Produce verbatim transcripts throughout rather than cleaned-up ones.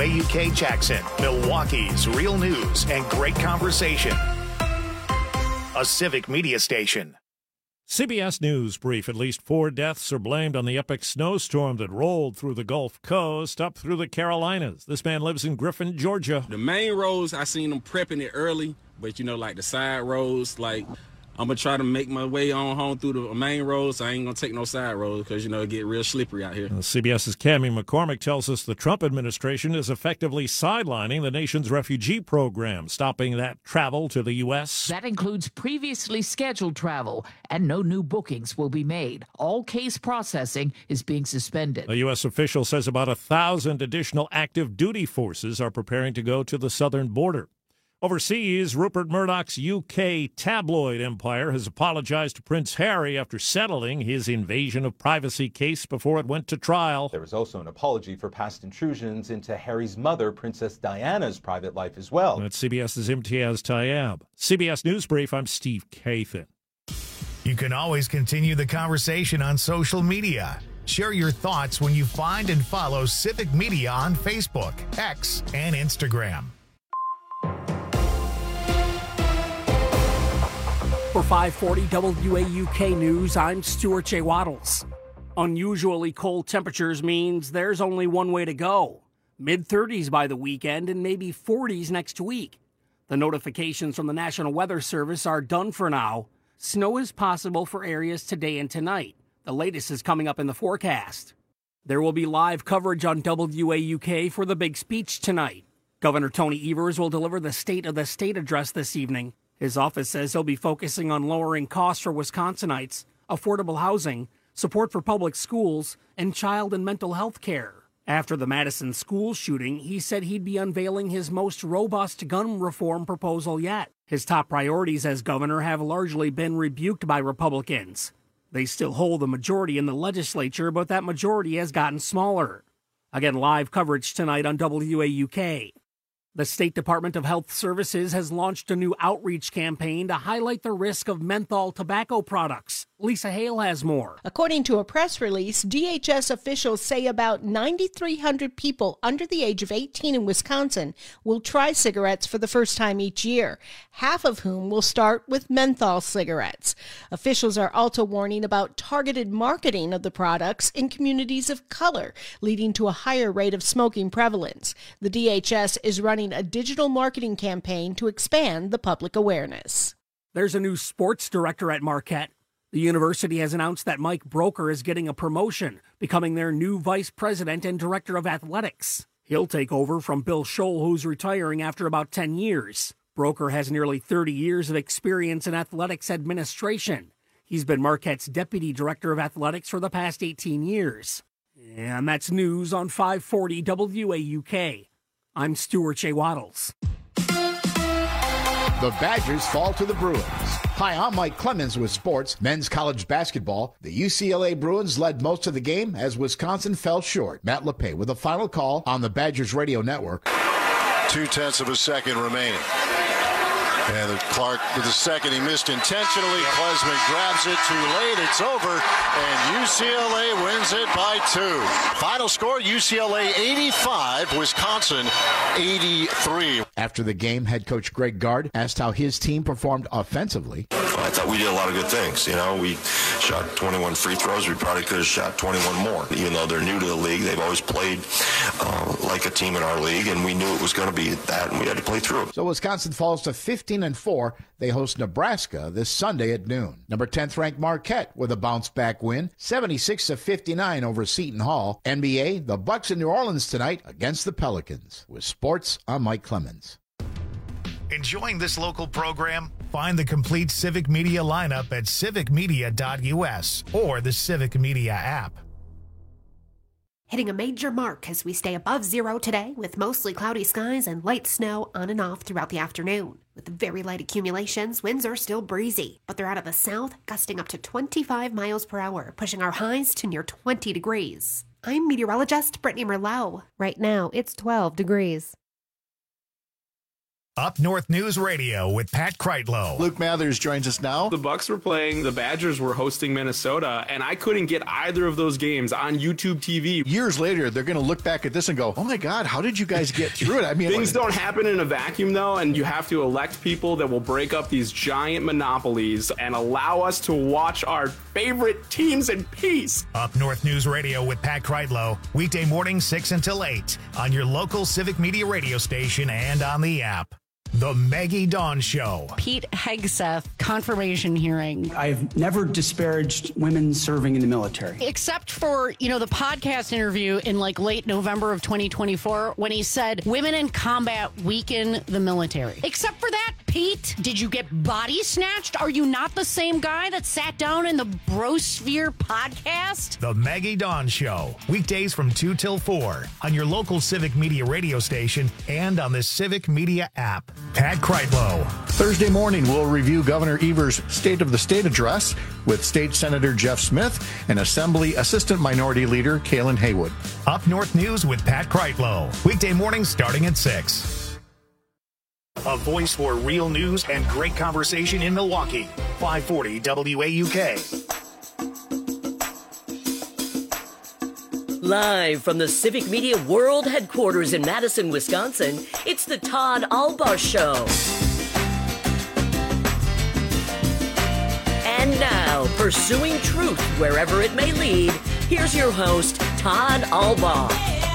A U K Jackson, Milwaukee's real news and great conversation. A Civic Media station. C B S News brief. At least four deaths are blamed on the epic snowstorm that rolled through the Gulf Coast up through the Carolinas. This man lives in Griffin, Georgia. The main roads, I seen them prepping it early, but, you know, like the side roads, like, I'm going to try to make my way on home through the main roads. I ain't going to take no side roads because, you know, it get real slippery out here. CBS's Cammie McCormick tells us the Trump administration is effectively sidelining the nation's refugee program, stopping that travel to the U S. That includes previously scheduled travel, and no new bookings will be made. All case processing is being suspended. A U S official says about a thousand additional active duty forces are preparing to go to the southern border. Overseas, Rupert Murdoch's U K tabloid empire has apologized to Prince Harry after settling his invasion of privacy case before it went to trial. There was also an apology for past intrusions into Harry's mother, Princess Diana's private life as well. That's CBS's Imtiaz Tayeb. C B S News Brief, I'm Steve Kathan. You can always continue the conversation on social media. Share your thoughts when you find and follow Civic Media on Facebook, X, and Instagram. For five forty W A U K News, I'm Stuart J. Waddles. Unusually cold temperatures means there's only one way to go. mid thirties by the weekend and maybe forties next week. The notifications from the National Weather Service are done for now. Snow is possible for areas today and tonight. The latest is coming up in the forecast. There will be live coverage on W A U K for the big speech tonight. Governor Tony Evers will deliver the State of the State address this evening. His office says he'll be focusing on lowering costs for Wisconsinites, affordable housing, support for public schools, and child and mental health care. After the Madison school shooting, he said he'd be unveiling his most robust gun reform proposal yet. His top priorities as governor have largely been rebuked by Republicans. They still hold the majority in the legislature, but that majority has gotten smaller. Again, live coverage tonight on W A U K. The State Department of Health Services has launched a new outreach campaign to highlight the risk of menthol tobacco products. Lisa Hale has more. According to a press release, D H S officials say about nine thousand three hundred people under the age of eighteen in Wisconsin will try cigarettes for the first time each year, half of whom will start with menthol cigarettes. Officials are also warning about targeted marketing of the products in communities of color, leading to a higher rate of smoking prevalence. The D H S is running a digital marketing campaign to expand the public awareness. There's a new sports director at Marquette. The university has announced that Mike Broker is getting a promotion, becoming their new vice president and director of athletics. He'll take over from Bill Scholl, who's retiring after about ten years. Broker has nearly thirty years of experience in athletics administration. He's been Marquette's deputy director of athletics for the past eighteen years. And that's news on five forty W A U K. I'm Stuart J. Waddles. The Badgers fall to the Bruins. Hi, I'm Mike Clemens with sports. Men's college basketball. The U C L A Bruins led most of the game as Wisconsin fell short. Matt LePay with a final call on the Badgers Radio Network. Two-tenths of a second remaining. And Clark with the second, he missed intentionally. Klesman grabs it too late. It's over, and U C L A wins it by two. Final score, U C L A eighty-five, Wisconsin eighty-three. After the game, head coach Greg Gard asked how his team performed offensively. I thought we did a lot of good things. You know, we shot twenty-one free throws. We probably could have shot twenty-one more. Even though they're new to the league, they've always played uh, like a team in our league, and we knew it was going to be that, and we had to play through it. So Wisconsin falls to fifteen and four. They host Nebraska this Sunday at noon. Number tenth ranked Marquette with a bounce-back win, seventy-six to fifty-nine over Seton Hall. N B A, the Bucks in New Orleans tonight against the Pelicans. With sports, I'm Mike Clemens. Enjoying this local program? Find the complete Civic Media lineup at civic media dot U S or the Civic Media app. Hitting a major mark as we stay above zero today with mostly cloudy skies and light snow on and off throughout the afternoon. With very light accumulations, winds are still breezy, but they're out of the south, gusting up to twenty-five miles per hour, pushing our highs to near twenty degrees. I'm meteorologist Brittany Merlot. Right now, it's twelve degrees. Up North News Radio with Pat Kreitlow. Luke Mathers joins us now. The Bucks were playing, the Badgers were hosting Minnesota, and I couldn't get either of those games on YouTube T V. Years later, they're going to look back at this and go, oh my God, how did you guys get through it? I mean, things don't happen in a vacuum, though, and you have to elect people that will break up these giant monopolies and allow us to watch our favorite teams in peace. Up North News Radio with Pat Kreitlow, weekday morning six until eight on your local Civic Media radio station and on the app. The Maggie Dawn Show. Pete Hegseth, confirmation hearing. I've never disparaged women serving in the military. Except for, you know, the podcast interview in like late November of twenty twenty-four when he said women in combat weaken the military. Except for that, Pete, did you get body snatched? Are you not the same guy that sat down in the Brosphere podcast? The Maggie Dawn Show. Weekdays from two till four on your local Civic Media radio station and on the Civic Media app. Pat Kreitlow. Thursday morning, we'll review Governor Evers' State of the State address with State Senator Jeff Smith and Assembly Assistant Minority Leader Kaylin Haywood. Up North News with Pat Kreitlow. Weekday mornings starting at six. A voice for real news and great conversation in Milwaukee. five forty W A U K. Live from the Civic Media World Headquarters in Madison, Wisconsin, it's the Todd Albaugh Show. And now, pursuing truth wherever it may lead, here's your host, Todd Albaugh.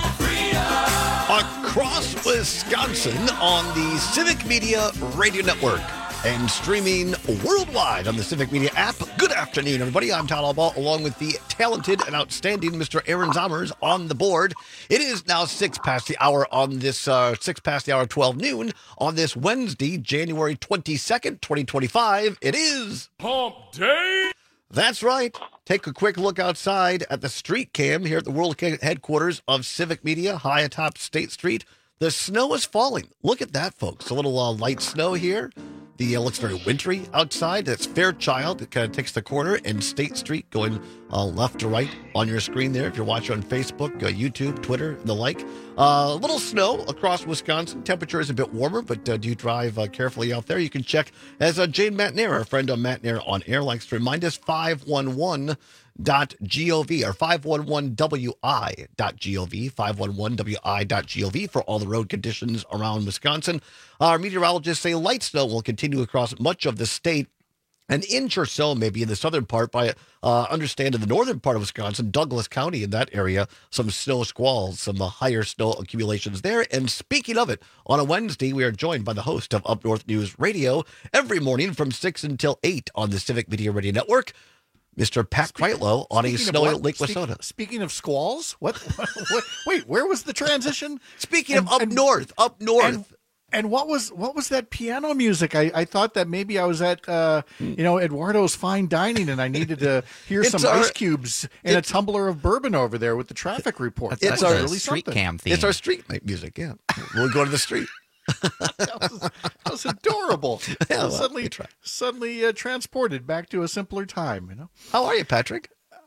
Across Wisconsin on the Civic Media Radio Network and streaming worldwide on the Civic Media app. Good afternoon, everybody. I'm Todd Albaugh, along with the talented and outstanding Mister Aaron Zommers on the board. It is now six past the hour on this, uh, six past the hour, twelve noon on this Wednesday, January twenty-second, twenty twenty-five. It is Hump Day. That's right. Take a quick look outside at the street cam here at the world headquarters of Civic Media, high atop State Street. The snow is falling. Look at that, folks. A little uh, light snow here. The uh, looks very wintry outside. That's Fairchild. It kind of takes the corner and State Street going uh, left to right on your screen there. If you're watching on Facebook, uh, YouTube, Twitter, and the like. A uh, little snow across Wisconsin. Temperature is a bit warmer, but uh, do drive uh, carefully out there. You can check, as uh, Jane Matnair, our friend on Matt Nair on air, likes to remind us, five one one dot gov or five one one W I dot gov, five one one W I dot gov for all the road conditions around Wisconsin. Our meteorologists say light snow will continue across much of the state. An inch or so maybe in the southern part, by uh, understand in the northern part of Wisconsin, Douglas County in that area, some snow squalls, some uh, higher snow accumulations there. And speaking of it, on a Wednesday, we are joined by the host of Up North News Radio every morning from six until eight on the Civic Media Radio Network, Mister Pat Kreitlow on a snowy Lake Wissota. Speaking of squalls, what, what? Wait, where was the transition? Speaking and, of up and, north, up north. And, and what was what was that piano music? I, I thought that maybe I was at uh, you know Eduardo's Fine Dining and I needed to hear some our, ice cubes and a tumbler of bourbon over there with the traffic report. It's That's our really street something. cam theme. It's our street night music. Yeah, we'll go to the street. that, was, that was adorable. Yeah, well, suddenly, suddenly uh, transported back to a simpler time. You know. How are you, Patrick?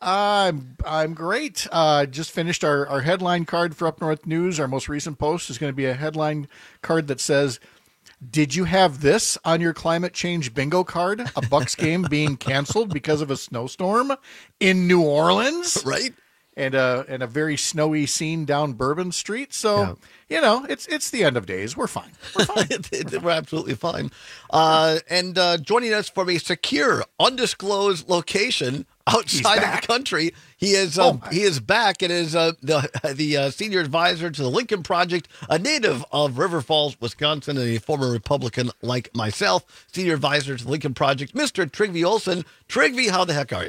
I'm I'm great. Uh, just finished our, our headline card for Up North News. Our most recent post is going to be a headline card that says, "Did you have this on your climate change bingo card? A Bucks game being canceled because of a snowstorm in New Orleans, right?" And a and a very snowy scene down Bourbon Street. So yeah. you know, it's it's the end of days. We're fine. We're fine. We're absolutely fine. Uh, and uh, joining us from a secure, undisclosed location outside of the country, he is uh, oh he is back and is uh, the the uh, senior advisor to the Lincoln Project, a native of River Falls, Wisconsin, and a former Republican like myself. Senior advisor to the Lincoln Project, Mister Trygve Olsen. Trygve, how the heck are you?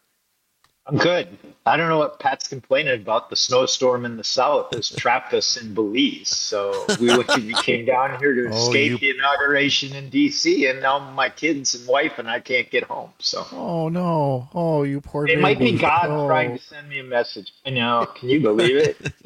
I'm good. I don't know what Pat's complaining about. The snowstorm in the south has trapped us in Belize. So we, we came down here to oh, escape you... the inauguration in D C, and now my kids and wife and I can't get home. So oh no, oh you poor. It baby. might be God oh. trying to send me a message. I know. Can you believe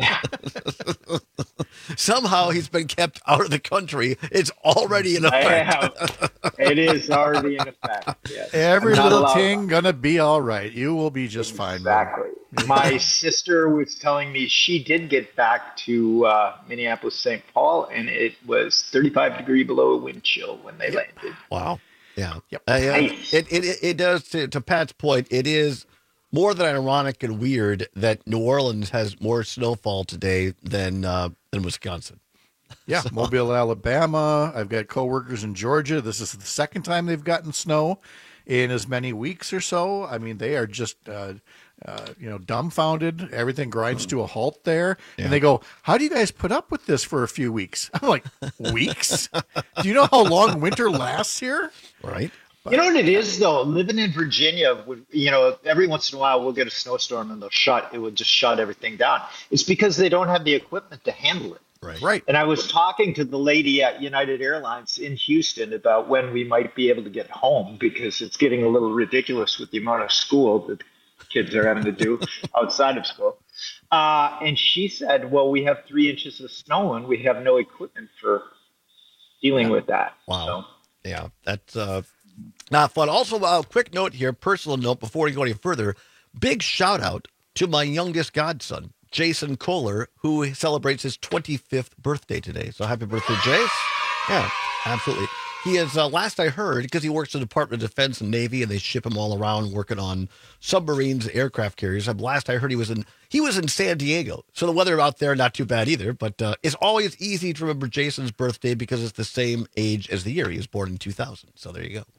it? Somehow he's been kept out of the country. It's already in effect. I have. It is already in effect. Yes. Every little thing gonna be all right. You will be just fine. Exactly. My sister was telling me she did get back to uh, Minneapolis, Saint Paul, and it was thirty-five degree below wind chill when they yep. landed. Wow. Yeah. Yep. Uh, yeah. Nice. It, it, it does, to, to Pat's point, it is more than ironic and weird that New Orleans has more snowfall today than, uh, than Wisconsin. Yeah, so. Mobile, Alabama. I've got coworkers in Georgia. This is the second time they've gotten snow in as many weeks or so. I mean, they are just, uh, uh, you know, dumbfounded. Everything grinds to a halt there. Yeah. And they go, how do you guys put up with this for a few weeks? I'm like, weeks? Do you know how long winter lasts here? Right. But, you know what it is, though? Living in Virginia, you know, every once in a while we'll get a snowstorm and they'll shut, it would just shut everything down. It's because they don't have the equipment to handle it. Right. Right. And I was talking to the lady at United Airlines in Houston about when we might be able to get home, because it's getting a little ridiculous with the amount of school that kids are having to do outside of school. Uh, and she said, well, we have three inches of snow and we have no equipment for dealing yeah. with that. Wow. So. Yeah, that's uh, not fun. Also, a uh, quick note here, personal note before we go any further. Big shout out to my youngest godson, Jason Kohler, who celebrates his twenty-fifth birthday today. So happy birthday, Jace. Yeah, absolutely. He is, uh, last I heard, because he works in the Department of Defense and Navy, and they ship him all around working on submarines, aircraft carriers. Last I heard, he was in he was in San Diego. So the weather out there, not too bad either. But uh, it's always easy to remember Jason's birthday because it's the same age as the year. He was born in two thousand. So there you go.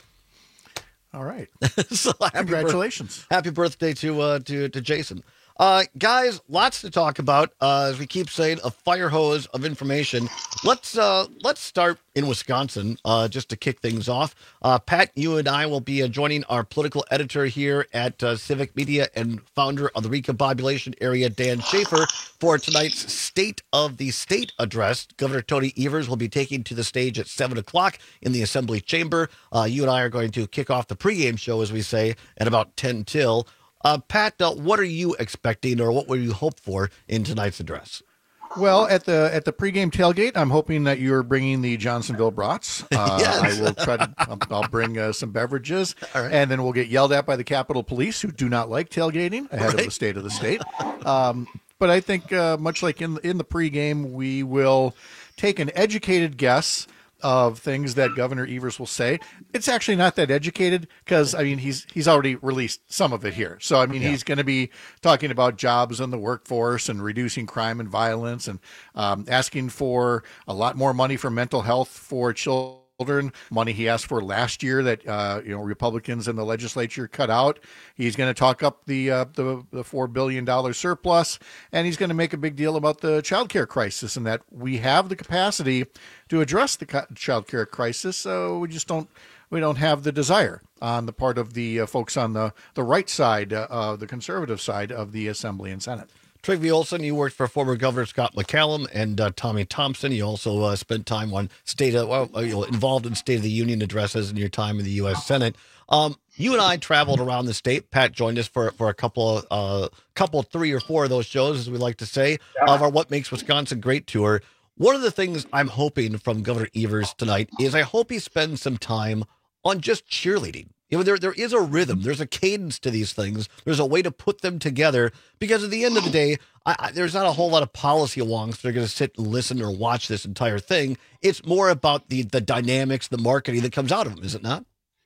All right. so happy Congratulations. Birth- happy birthday to uh, to to Jason. Uh, guys, lots to talk about. Uh, as we keep saying, a fire hose of information. Let's uh, let's start in Wisconsin, uh, just to kick things off. Uh, Pat, you and I will be uh, joining our political editor here at uh, Civic Media and founder of the Recombobulation Area, Dan Schaefer, for tonight's State of the State address. Governor Tony Evers will be taking to the stage at seven o'clock in the Assembly Chamber. Uh, you and I are going to kick off the pregame show, as we say, at about ten till. Uh, Pat, uh, what are you expecting, or what would you hope for in tonight's address? Well, at the at the pregame tailgate, I'm hoping that you're bringing the Johnsonville brats. Uh, yes. I will try to. I'll, I'll bring uh, some beverages, All right. and then we'll get yelled at by the Capitol Police, who do not like tailgating ahead right. of the State of the State. Um, but I think, uh, much like in in the pregame, we will take an educated guess of things that Governor Evers will say. It's actually not that educated because, I mean, he's he's already released some of it here. So, I mean, yeah. he's going to be talking about jobs in the workforce and reducing crime and violence and um, asking for a lot more money for mental health for children. Money he asked for last year that uh, you know Republicans in the legislature cut out. He's going to talk up the uh, the, the four billion dollars surplus, and he's going to make a big deal about the child care crisis and that we have the capacity to address the child care crisis. So we just don't we don't have the desire on the part of the uh, folks on the the right side, uh, the conservative side of the Assembly and Senate. Trygve Olsen, you worked for former Governor Scott McCallum and uh, Tommy Thompson. You also uh, spent time on state of, well, you know, involved in State of the Union addresses in your time in the U S Senate. Um, you and I traveled around the state. Pat joined us for for a couple of uh, couple, three or four of those shows, as we like to say, yeah. of our What Makes Wisconsin Great tour. One of the things I'm hoping from Governor Evers tonight is I hope he spends some time on just cheerleading. You know, there there is a rhythm. There's a cadence to these things. There's a way to put them together because at the end of the day, I, I, there's not a whole lot of policy wonks that are going to sit and listen or watch this entire thing. It's more about the the dynamics, the marketing that comes out of them, is it not?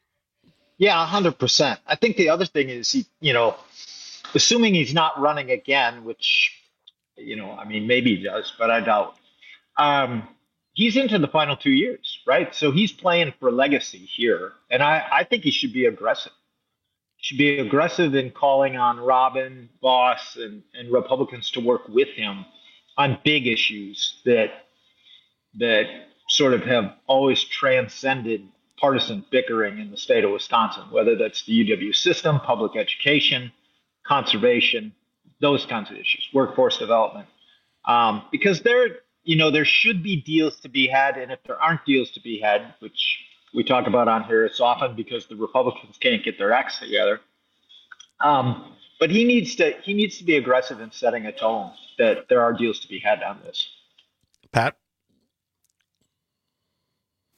Yeah, one hundred percent. I think the other thing is, he, you know, assuming he's not running again, which, you know, I mean, maybe he does, but I doubt. Um, he's into the final two years, right? So he's playing for legacy here. And I, I think he should be aggressive. He should be aggressive in calling on Robin, Boss, and, and Republicans to work with him on big issues that that sort of have always transcended partisan bickering in the state of Wisconsin, whether that's the U W system, public education, conservation, those kinds of issues, workforce development. Um, because there, you know, there should be deals to be had, and if there aren't deals to be had, which we talk about on here, it's often because the Republicans can't get their acts together. Um, but he needs to he needs to be aggressive in setting a tone that there are deals to be had on this. Pat?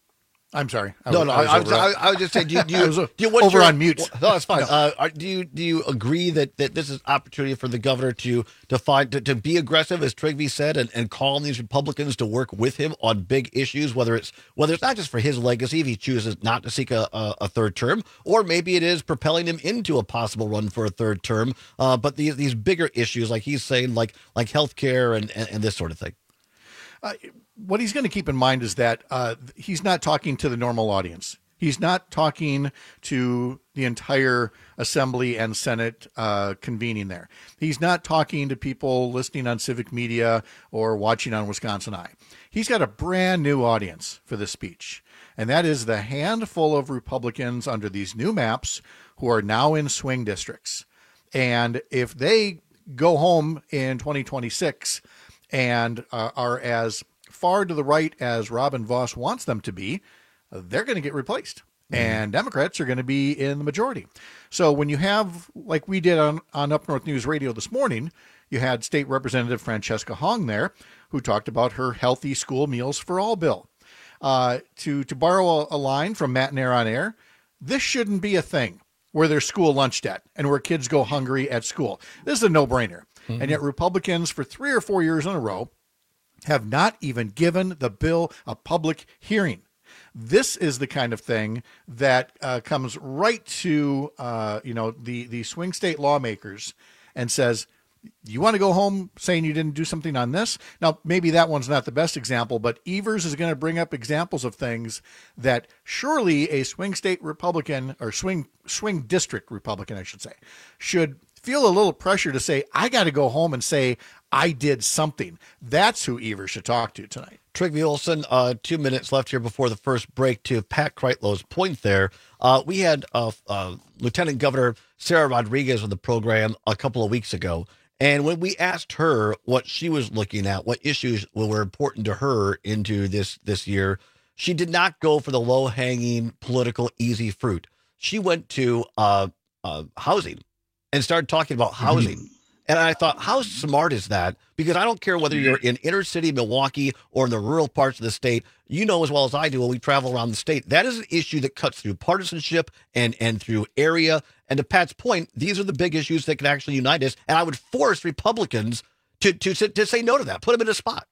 I'm sorry. I no, was, no. I was, I, was, over, I, I was just saying. Do you, do you, was do you what's over your, on mute? No, that's fine. No. Uh, are, do you do you agree that, that this is opportunity for the governor to to find to, to be aggressive, as Trigby said, and, and call on these Republicans to work with him on big issues, whether it's whether it's not just for his legacy if he chooses not to seek a, a, a third term, or maybe it is propelling him into a possible run for a third term. Uh, but these these bigger issues, like he's saying, like like healthcare and, and and this sort of thing. Uh, what he's going to keep in mind is that uh, he's not talking to the normal audience. He's not talking to the entire Assembly and Senate uh, convening there. He's not talking to people listening on civic media or watching on Wisconsin Eye. He's got a brand new audience for this speech, and that is the handful of Republicans under these new maps who are now in swing districts. And if they go home in twenty twenty-six and uh, are as far to the right as Robin Vos wants them to be, they're going to get replaced. Mm-hmm. And Democrats are going to be in the majority. So when you have, like we did on, on Up North News Radio this morning, you had State Representative Francesca Hong there, who talked about her Healthy School Meals for All bill. Uh, to, to borrow a, a line from Matt Nair on Air, this shouldn't be a thing where there's school lunch debt and where kids go hungry at school. This is a no-brainer. Mm-hmm. And yet Republicans for three or four years in a row have not even given the bill a public hearing. This is the kind of thing that uh, comes right to uh, you know the, the swing state lawmakers and says, you want to go home saying you didn't do something on this? Now, maybe that one's not the best example, but Evers is going to bring up examples of things that surely a swing state Republican or swing swing district Republican, I should say, should feel a little pressure to say, I got to go home and say I did something. That's who Evers should talk to tonight. Trigby Olson, uh, two minutes left here before the first break. To Pat Kreitlow's point there, uh, we had uh, uh, Lieutenant Governor Sarah Rodriguez on the program a couple of weeks ago. And when we asked her what she was looking at, what issues were important to her into this, this year, she did not go for the low-hanging political easy fruit. She went to uh, uh, housing and started talking about housing. Mm-hmm. And I thought, how smart is that? Because I don't care whether you're in inner city Milwaukee or in the rural parts of the state. You know as well as I do when we travel around the state, that is an issue that cuts through partisanship and, and through area. And to Pat's point, these are the big issues that can actually unite us. And I would force Republicans to to to say no to that, put them in a spot.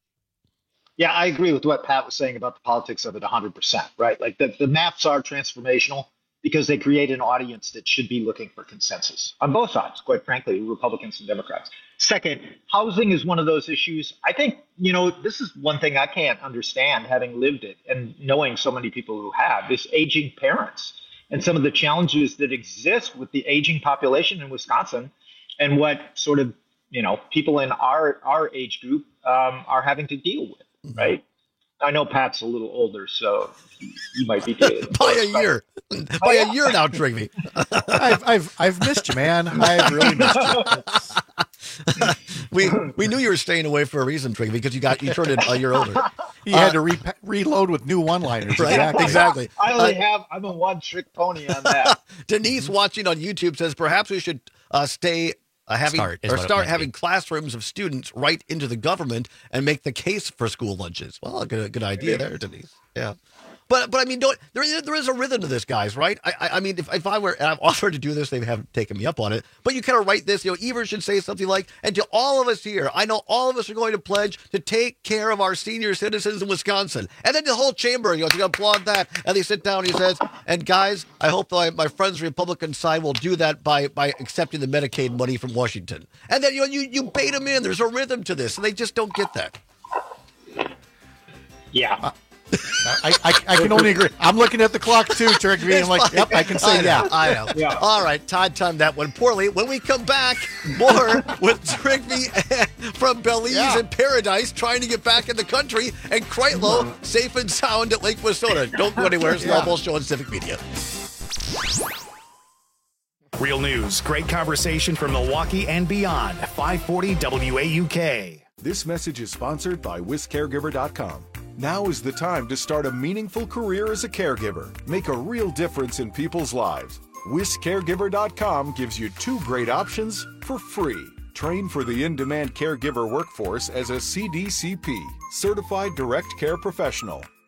Yeah, I agree with what Pat was saying about the politics of it one hundred percent, right? Like the, the maps are transformational because they create an audience that should be looking for consensus on both sides, quite frankly, Republicans and Democrats. Second, housing is one of those issues. I think, you know, this is one thing I can't understand, having lived it and knowing so many people who have, is aging parents and some of the challenges that exist with the aging population in Wisconsin and what sort of, you know, people in our, our age group um, are having to deal with, right? I know Pat's a little older, so he, he might be dealing with by a year, by a year now, Trigby. I've I've I've missed you, man. I've really missed you. we we knew you were staying away for a reason, Trigby, because you got you turned in a year older. He uh, had to re- reload with new one-liners. Right? Exactly. Exactly. I only uh, have I'm a one-trick pony on that. Denise, watching on YouTube, says perhaps we should uh, stay. Uh, having start or start having classrooms of students right into the government and make the case for school lunches. Well, a good, good idea there, Denise. Yeah. But, but I mean, don't, there, there is a rhythm to this, guys, right? I, I, I mean, if, if I were, and I've offered to do this, they haven't taken me up on it, but you kind of write this, you know, Evers should say something like, and to all of us here, I know all of us are going to pledge to take care of our senior citizens in Wisconsin. And then the whole chamber, you know, to applaud that. And they sit down and he says, and guys, I hope my, my friends Republican side will do that by, by accepting the Medicaid money from Washington. And then, you know, you, you bait them in. There's a rhythm to this, and they just don't get that. Yeah. Uh, I, I, I can only agree. I'm looking at the clock too, Trigby. I'm like, yep, I can say I know, yeah. I know. Yeah. All right, Todd timed that one poorly. When we come back, more with Trigby from Belize Yeah. and Paradise trying to get back in the country, and Kreitlow safe and sound at Lake Wissota. Don't go anywhere. It's the Yeah. All Show on Civic Media. Real news, great conversation from Milwaukee and beyond. five forty W A U K. This message is sponsored by Wis Caregiver dot com. Now is the time to start a meaningful career as a caregiver. Make a real difference in people's lives. Wis Caregiver dot com gives you two great options for free. Train for the in-demand caregiver workforce as a C D C P, Certified Direct Care Professional.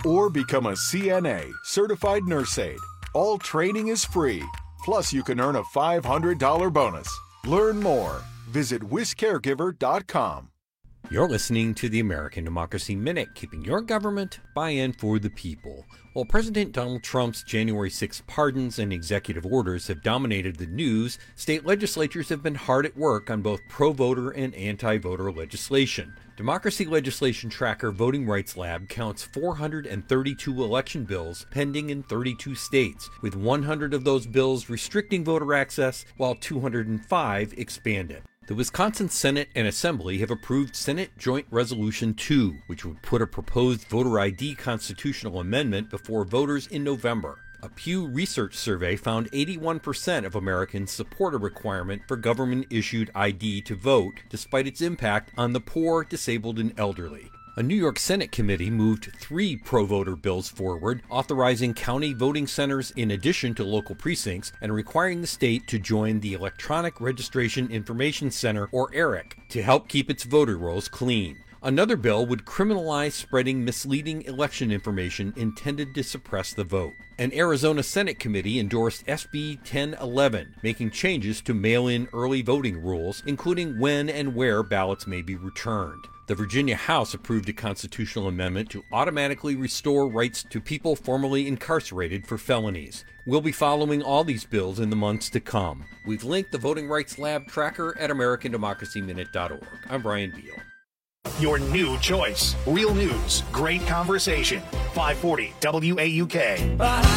or become a C N A, certified nurse aide. All training is free. Plus, you can earn a five hundred dollars bonus. Learn more. Visit wis caregiver dot com. You're listening to the American Democracy Minute, keeping your government by and for the people. While President Donald Trump's January sixth pardons and executive orders have dominated the news, state legislatures have been hard at work on both pro-voter and anti-voter legislation. Democracy Legislation Tracker Voting Rights Lab counts four hundred thirty-two election bills pending in thirty-two states, with one hundred of those bills restricting voter access, while two hundred five expand it. The Wisconsin Senate and Assembly have approved Senate Joint Resolution two, which would put a proposed voter I D constitutional amendment before voters in November. A Pew Research survey found eighty-one percent of Americans support a requirement for government-issued I D to vote, despite its impact on the poor, disabled, and elderly. A New York Senate committee moved three pro-voter bills forward, authorizing county voting centers in addition to local precincts and requiring the state to join the Electronic Registration Information Center, or ERIC, to help keep its voter rolls clean. Another bill would criminalize spreading misleading election information intended to suppress the vote. An Arizona Senate committee endorsed S B ten eleven, making changes to mail-in early voting rules, including when and where ballots may be returned. The Virginia House approved a constitutional amendment to automatically restore rights to people formerly incarcerated for felonies. We'll be following all these bills in the months to come. We've linked the Voting Rights Lab tracker at american democracy minute dot org. I'm Brian Beal. Your new choice. Real news, great conversation. five forty W A U K.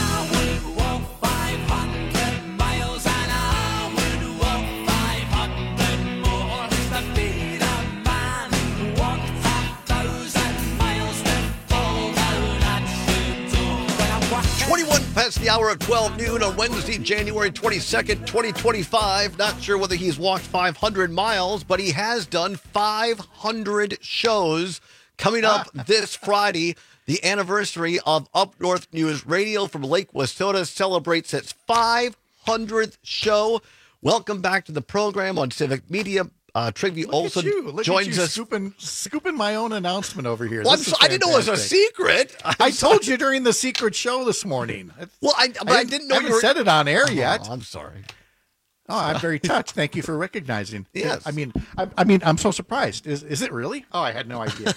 twenty-one past the hour of twelve noon on Wednesday, January twenty-second, twenty twenty-five. Not sure whether he's walked five hundred miles, but he has done five hundred shows. Coming up this Friday, the anniversary of Up North News Radio from Lake Wissota celebrates its five hundredth show. Welcome back to the program on Civic Media. Uh, Trygve Olsen Look joins at you us. Scooping, scooping my own announcement over here. Well, so, I didn't know it was a secret. I told you during the secret show this morning. Well, I, but I, I didn't know I you haven't were... said it on air yet. Oh, I'm sorry. Oh, I'm very touched. Thank you for recognizing. Yes. I mean, I, I mean, I'm so surprised. Is is it really? Oh, I had no idea.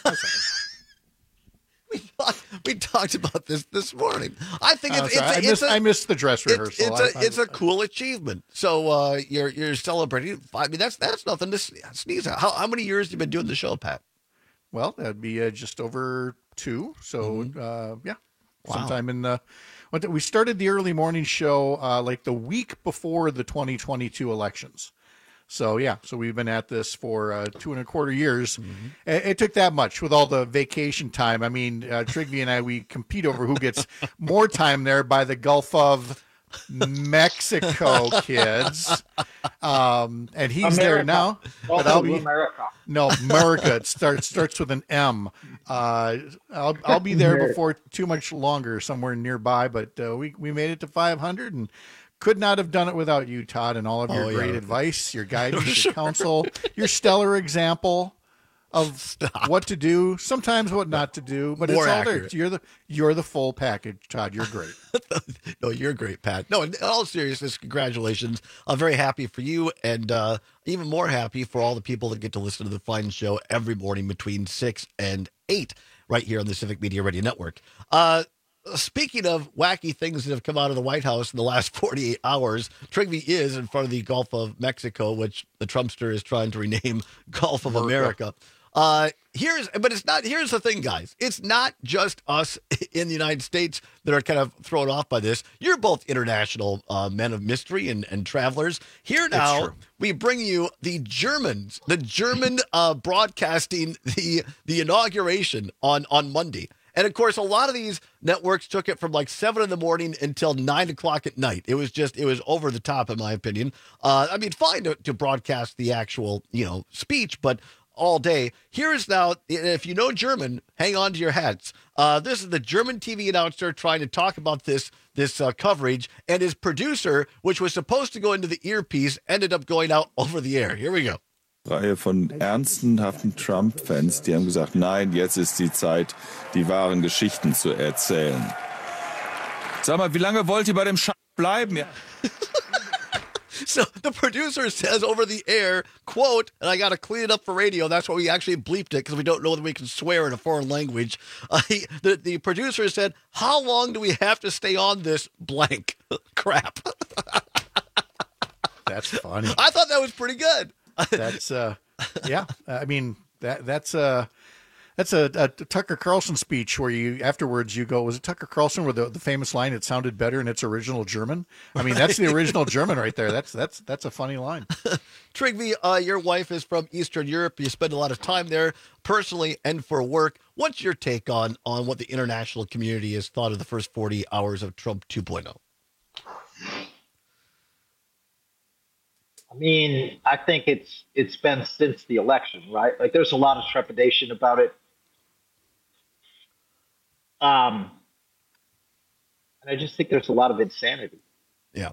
we, talked, we talked about this this morning. I think Oh, it's, sorry. it's, I a, missed- it's a, I missed the dress rehearsal. It's, it's I- a it's a cool achievement. So uh, you're you're celebrating. I mean, that's that's nothing to sneeze at. How how many years have you been doing the show, Pat? Well, that'd be uh, just over two. So, uh, yeah, Wow. sometime in the. what the- We started the early morning show uh, like the week before the twenty twenty-two elections. So, yeah, so we've been at this for uh, two and a quarter years. It, it took that much with all the vacation time. I mean, uh, Trygve and I, we compete over who gets more time there by the Gulf of Mexico, kids. Um, and he's there America. now. Gulf But I'll of be America. No, America. It starts starts with an M. Uh, I'll I'll be there America. before too much longer, somewhere nearby. But uh, we we made it to five hundred and could not have done it without you, Todd, and all of your Oh, great yeah. advice, your guidance, your counsel, your stellar example of Stop. what to do, sometimes what not to do. But More it's all there. accurate. You're the you're the full package, Todd. You're great. No, you're great, Pat. No, in all seriousness, congratulations. I'm very happy for you, and uh, even more happy for all the people that get to listen to the fine show every morning between six and eight right here on the Civic Media Radio Network. Uh, speaking of wacky things that have come out of the White House in the last forty-eight hours, Trygve is in front of the Gulf of Mexico, which the Trumpster is trying to rename Gulf of America. Uh, here's, but it's not, here's the thing, guys. It's not just us in the United States that are kind of thrown off by this. You're both international uh, men of mystery and, and travelers. Here now, we bring you the Germans, the German uh, broadcasting the, the inauguration on, on Monday. And of course, a lot of these networks took it from like seven in the morning until nine o'clock at night. It was just, it was over the top, in my opinion. Uh, I mean, fine to, to broadcast the actual, you know, speech, but all day. Here is now, if you know German, hang on to your hats. Uh, this is the German T V announcer trying to talk about this this uh, coverage, and his producer, which was supposed to go into the earpiece, ended up going out over the air. Here we go. Reihe von ernstenhaften Trump-Fans, die haben gesagt, nein, jetzt ist die Zeit, die wahren Geschichten zu erzählen. Sag mal, wie lange wollt ihr bei dem Sch bleiben? Ja. So the producer says over the air, quote, and I got to clean it up for radio. That's why we actually bleeped it, because we don't know that we can swear in a foreign language. Uh, he, the, the producer said, how long do we have to stay on this blank crap? That's funny. I thought that was pretty good. That's, uh, yeah, I mean, that that's uh, that's a, a Tucker Carlson speech where you afterwards you go, was it Tucker Carlson where the, the famous line, it sounded better in its original German? I mean, that's the original German right there. That's that's that's a funny line. Trygve, uh, your wife is from Eastern Europe. You spend a lot of time there personally and for work. What's your take on on what the international community has thought of the first forty hours of Trump two point oh? I mean, I think it's it's been since the election, right? Like, there's a lot of trepidation about it. Um, and I just think there's a lot of insanity. Yeah.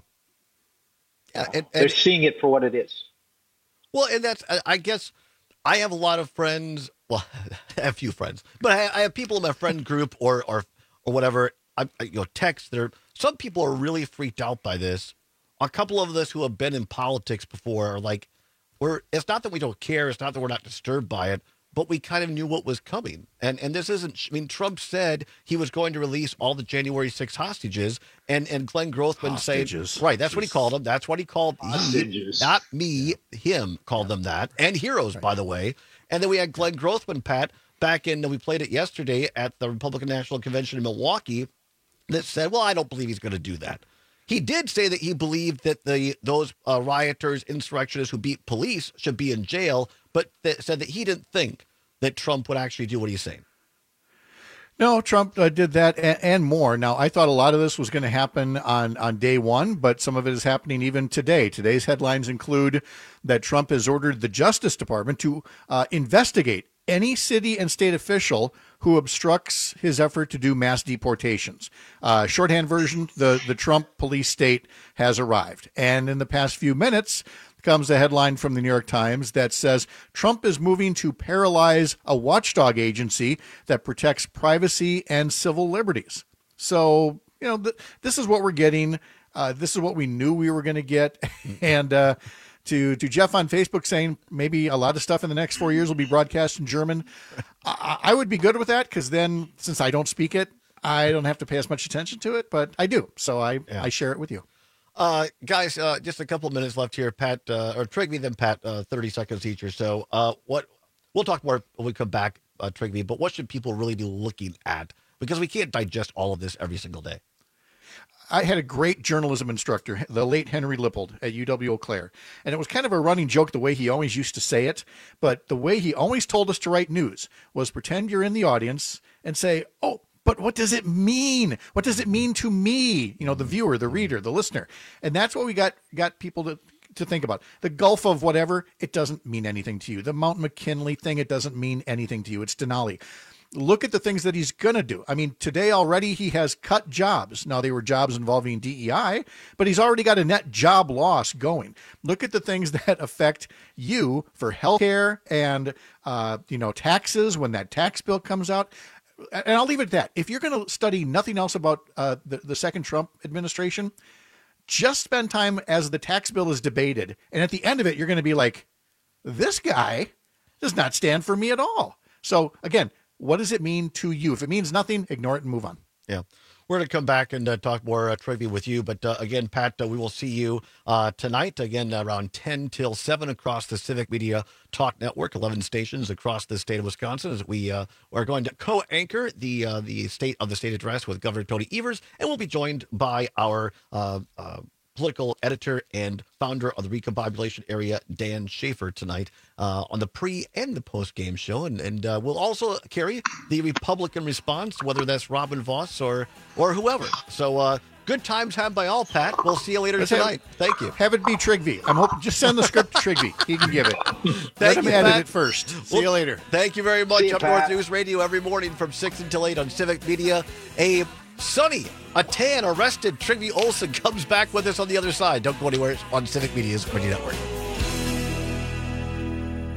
Yeah, and, and they're seeing it for what it is. Well, and that's, I guess, I have a lot of friends. Well, I have a few friends, but I, I have people in my friend group or or or whatever. I, I you know text. There, some people are really freaked out by this. A couple of us who have been in politics before are like, we're. It's not that we don't care. It's not that we're not disturbed by it, but we kind of knew what was coming. And and this isn't. I mean, Trump said he was going to release all the January sixth hostages, and and Glenn Grothman hostages. saying, right, that's Jeez. what he called them. That's what he called hostages. He, not me, him called them that, and heroes, right. by the way. And then we had Glenn Grothman, Pat, back in. We played it yesterday at the Republican National Convention in Milwaukee. That said, well, I don't believe he's going to do that. He did say that he believed that the those uh, rioters, insurrectionists who beat police should be in jail, but th- said that he didn't think that Trump would actually do what he's saying. No, Trump uh, did that and, and more. Now, I thought a lot of this was going to happen on, on day one, but some of it is happening even today. Today's headlines include that Trump has ordered the Justice Department to uh, investigate any city and state official who obstructs his effort to do mass deportations. Uh, shorthand version, the, the Trump police state has arrived. And in the past few minutes comes a headline from the New York Times that says Trump is moving to paralyze a watchdog agency that protects privacy and civil liberties. So, you know, th- this is what we're getting. Uh, this is what we knew we were going to get. and, uh, To to Jeff on Facebook saying maybe a lot of stuff in the next four years will be broadcast in German. I, I would be good with that because then, since I don't speak it, I don't have to pay as much attention to it, but I do. So I, yeah. I share it with you. Uh, guys, uh, just a couple of minutes left here. Pat, uh, or Trygve, then Pat, uh, thirty seconds each or so. Uh, what We'll talk more when we come back, uh, Trygve, but what should people really be looking at? Because we can't digest all of this every single day. I had a great journalism instructor, the late Henry Lippold at U W Eau Claire. And it was kind of a running joke the way he always used to say it. But the way he always told us to write news was pretend you're in the audience and say, oh, but what does it mean? What does it mean to me? You know, the viewer, the reader, the listener. And that's what we got got people to to think about. The Gulf of whatever, it doesn't mean anything to you. The Mount McKinley thing, it doesn't mean anything to you. It's Denali. Look at the things that he's going to do. I mean, today already he has cut jobs. Now, they were jobs involving D E I, but he's already got a net job loss going. Look at the things that affect you for healthcare and, uh, you know, taxes when that tax bill comes out. And I'll leave it at that. If you're going to study nothing else about uh, the, the second Trump administration, just spend time as the tax bill is debated. And at the end of it, you're going to be like, this guy does not stand for me at all. So, again, what does it mean to you? If it means nothing, ignore it and move on. Yeah. We're going to come back and uh, talk more uh, trivia with you. But uh, again, Pat, uh, we will see you uh, tonight, again, around ten till seven across the Civic Media Talk Network, eleven stations across the state of Wisconsin, as we uh, are going to co-anchor the uh, the State of the State Address with Governor Tony Evers. And we'll be joined by our uh, uh, political editor and founder of the Recombobulation Area, Dan Schaefer, tonight uh, on the pre and the post game show. And, and uh, we'll also carry the Republican response, whether that's Robin Voss or or whoever. So uh, good times had by all, Pat. We'll see you later Let's tonight. Have, Thank you. Have it be Trygve. I'm hoping just send the script to Trygve. He can give it. Thank Let him you, edit Pat. it first. See well, you later. Thank you very much. You, Up Pat. North News Radio every morning from six until eight on Civic Media. A sunny, a tan, arrested Trygve Olsen comes back with us on the other side. Don't go anywhere. It's on Civic Media's Radio Network.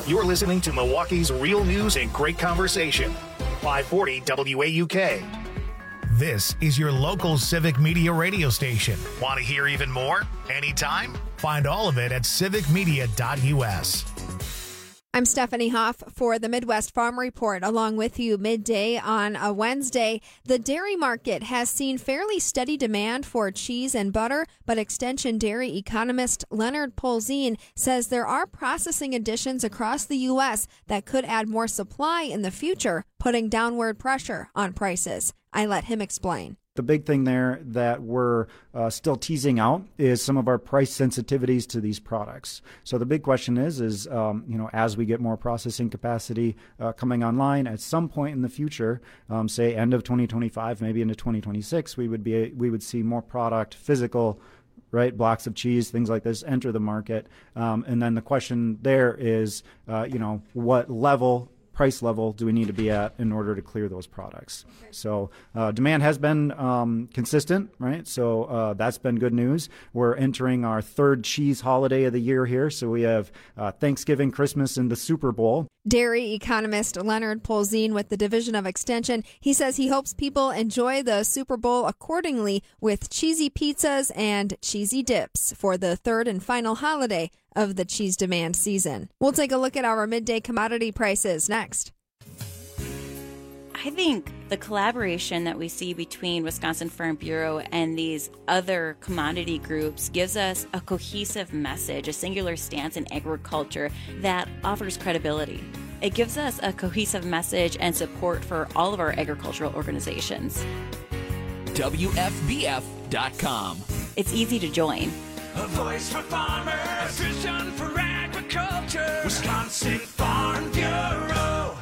You're listening to Milwaukee's real news and great conversation. five forty W A U K. This is your local Civic Media radio station. Want to hear even more? Anytime? Find all of it at civic media dot U S. I'm Stephanie Hoff for the Midwest Farm Report, along with you midday on a Wednesday. The dairy market has seen fairly steady demand for cheese and butter, but Extension Dairy economist Leonard Polzin says there are processing additions across the U S that could add more supply in the future, putting downward pressure on prices. I let him explain. The big thing there that we're uh, still teasing out is some of our price sensitivities to these products. So the big question is, is um, you know, as we get more processing capacity uh, coming online at some point in the future, um, say end of twenty twenty-five, maybe into twenty twenty-six, we would be we would see more product, physical, right, blocks of cheese, things like this enter the market. Um, and then the question there is, uh, you know, what level price level do we need to be at in order to clear those products? So uh, demand has been um, consistent, right? So uh, that's been good news. We're entering our third cheese holiday of the year here. So we have uh, Thanksgiving, Christmas, and the Super Bowl. Dairy economist Leonard Polzin with the Division of Extension. He says he hopes people enjoy the Super Bowl accordingly with cheesy pizzas and cheesy dips for the third and final holiday of the cheese demand season. We'll take a look at our midday commodity prices next. I think the collaboration that we see between Wisconsin Farm Bureau and these other commodity groups gives us a cohesive message, a singular stance in agriculture that offers credibility. It gives us a cohesive message and support for all of our agricultural organizations. W F B F dot com. It's easy to join. A voice for farmers, a vision for agriculture. Wisconsin Farm Bureau.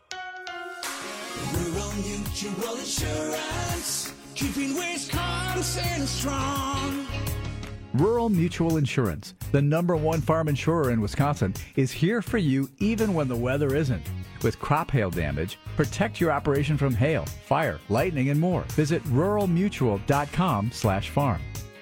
Rural Mutual Insurance, keeping Wisconsin strong. Rural Mutual Insurance, the number one farm insurer in Wisconsin, is here for you even when the weather isn't. With crop hail damage, protect your operation from hail, fire, lightning, and more. Visit rural mutual dot com slash farm.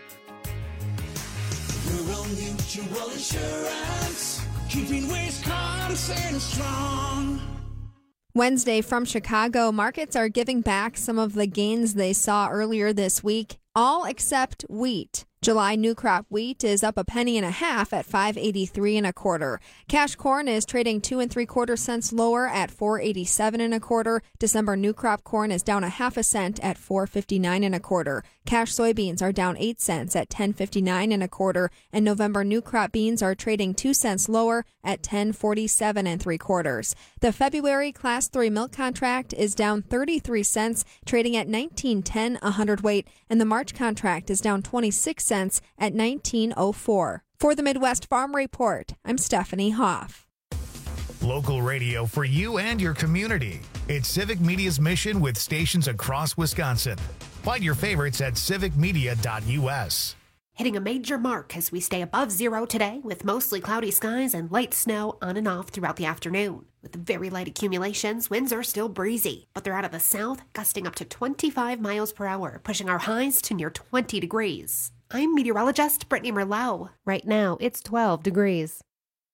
Rural Mutual Insurance, keeping Wisconsin strong. Wednesday from Chicago, markets are giving back some of the gains they saw earlier this week, all except wheat. July new crop wheat is up a penny and a half at five eighty-three and a quarter. Cash corn is trading two and three quarter cents lower at four eighty-seven and a quarter. December new crop corn is down a half a cent at four fifty-nine and a quarter. Cash soybeans are down eight cents at ten fifty-nine and a quarter, and November new crop beans are trading two cents lower at ten forty-seven and three quarters. The February class three milk contract is down thirty-three cents, trading at nineteen ten a hundredweight, and the March contract is down twenty-six cents at nineteen oh four. For the Midwest Farm Report, I'm Stephanie Hoff. Local radio for you and your community. It's Civic Media's mission with stations across Wisconsin. Find your favorites at civic media dot U S. Hitting a major mark as we stay above zero today with mostly cloudy skies and light snow on and off throughout the afternoon. With very light accumulations, winds are still breezy, but they're out of the south, gusting up to twenty-five miles per hour, pushing our highs to near twenty degrees. I'm meteorologist Brittany Merlot. Right now, it's twelve degrees.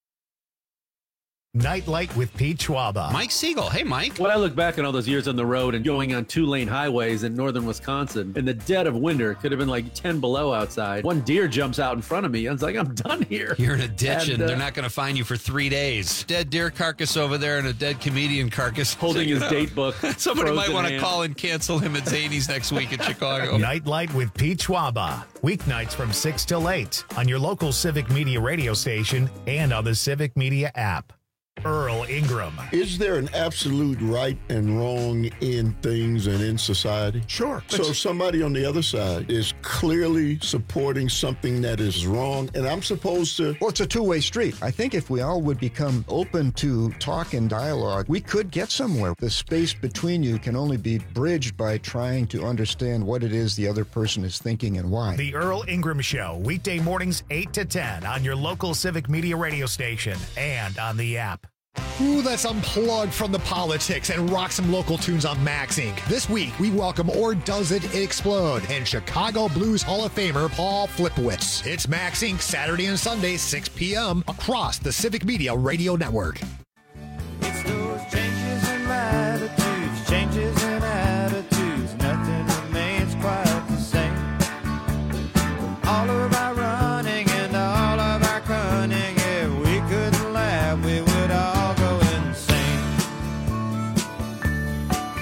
Nightlight with Pete Schwaba. Mike Siegel. Hey, Mike. When I look back on all those years on the road and going on two-lane highways in northern Wisconsin, in the dead of winter, it could have been like ten below outside. One deer jumps out in front of me. I was like, I'm done here. You're in a ditch, and, and uh, they're not going to find you for three days. Dead deer carcass over there and a dead comedian carcass. Holding his date book. Somebody might want to call and cancel him at Zany's next week in Chicago. Nightlight with Pete Schwaba. Weeknights from six till eight on your local Civic Media radio station and on the Civic Media app. Earl Ingram. Is there an absolute right and wrong in things and in society? Sure. So somebody on the other side is clearly supporting something that is wrong, and I'm supposed to... Well, it's a two-way street. I think if we all would become open to talk and dialogue, we could get somewhere. The space between you can only be bridged by trying to understand what it is the other person is thinking and why. The Earl Ingram Show, weekday mornings eight to ten on your local Civic Media radio station and on the app. Ooh, let's unplug from the politics and rock some local tunes on Max Incorporated. This week, we welcome Or Does It Explode and Chicago Blues Hall of Famer Paul Flipowitz. It's Max Incorporated Saturday and Sunday, six p.m. across the Civic Media Radio Network.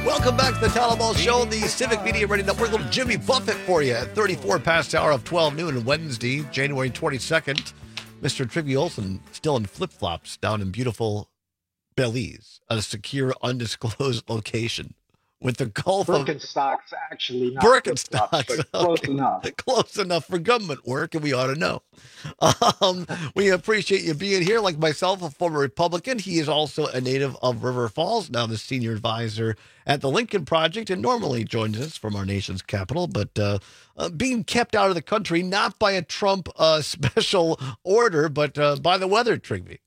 Welcome back to the Town Hall Show, the Civic Media Radio Network. Little Jimmy Buffett for you at thirty-four past the hour of twelve noon on Wednesday, January twenty-second. Mister Triggy Olson still in flip-flops down in beautiful Belize, a secure, undisclosed location with the Gulf of... Birkenstocks, actually. Not Birkenstocks. but close Okay. enough. Close enough for government work, and we ought to know. Um, we appreciate you being here. Like myself, a former Republican, he is also a native of River Falls, now the senior advisor at the Lincoln Project, and normally joins us from our nation's capital, but uh, uh, being kept out of the country, not by a Trump uh, special order, but uh, by the weather, Trigby.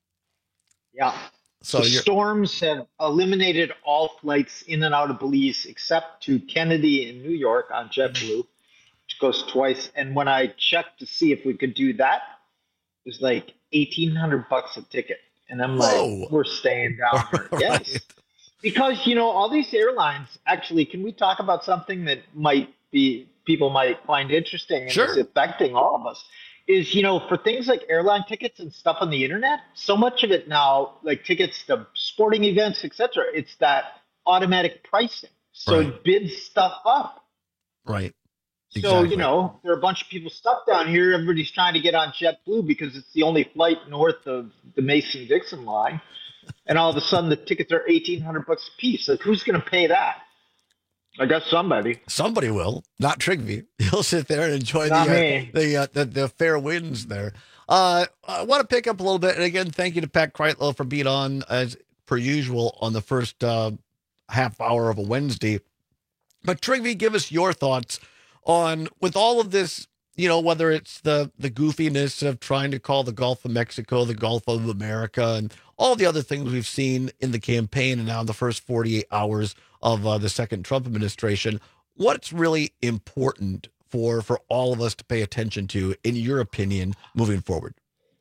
Yeah. So the you're- storms have eliminated all flights in and out of Belize except to Kennedy in New York on JetBlue, which goes twice. And when I checked to see if we could do that, it was like eighteen hundred bucks a ticket. And I'm Whoa. like, we're staying down here. Right. Yes. Because, you know, all these airlines, actually, can we talk about something that might be, people might find interesting and Sure. is affecting all of us? Is, you know, for things like airline tickets and stuff on the internet, so much of it now, like tickets to sporting events, et cetera, it's that automatic pricing. So Right. it bids stuff up. Right. So, Exactly. you know, there are a bunch of people stuck down here. Everybody's trying to get on JetBlue because it's the only flight north of the Mason-Dixon line. And all of a sudden the tickets are eighteen hundred bucks a piece. Like, who's going to pay that? I guess somebody. Somebody will, not Trigby. He'll sit there and enjoy Not the, uh, me. the, uh, the the fair winds there. Uh, I want to pick up a little bit, and again, thank you to Pat Kreitlow for being on as per usual on the first uh, half hour of a Wednesday. But Trigby, give us your thoughts on with all of this. You know, whether it's the the goofiness of trying to call the Gulf of Mexico the Gulf of America, and all the other things we've seen in the campaign, and now in the first forty-eight hours of uh, the second Trump administration. What's really important for for all of us to pay attention to, in your opinion, moving forward?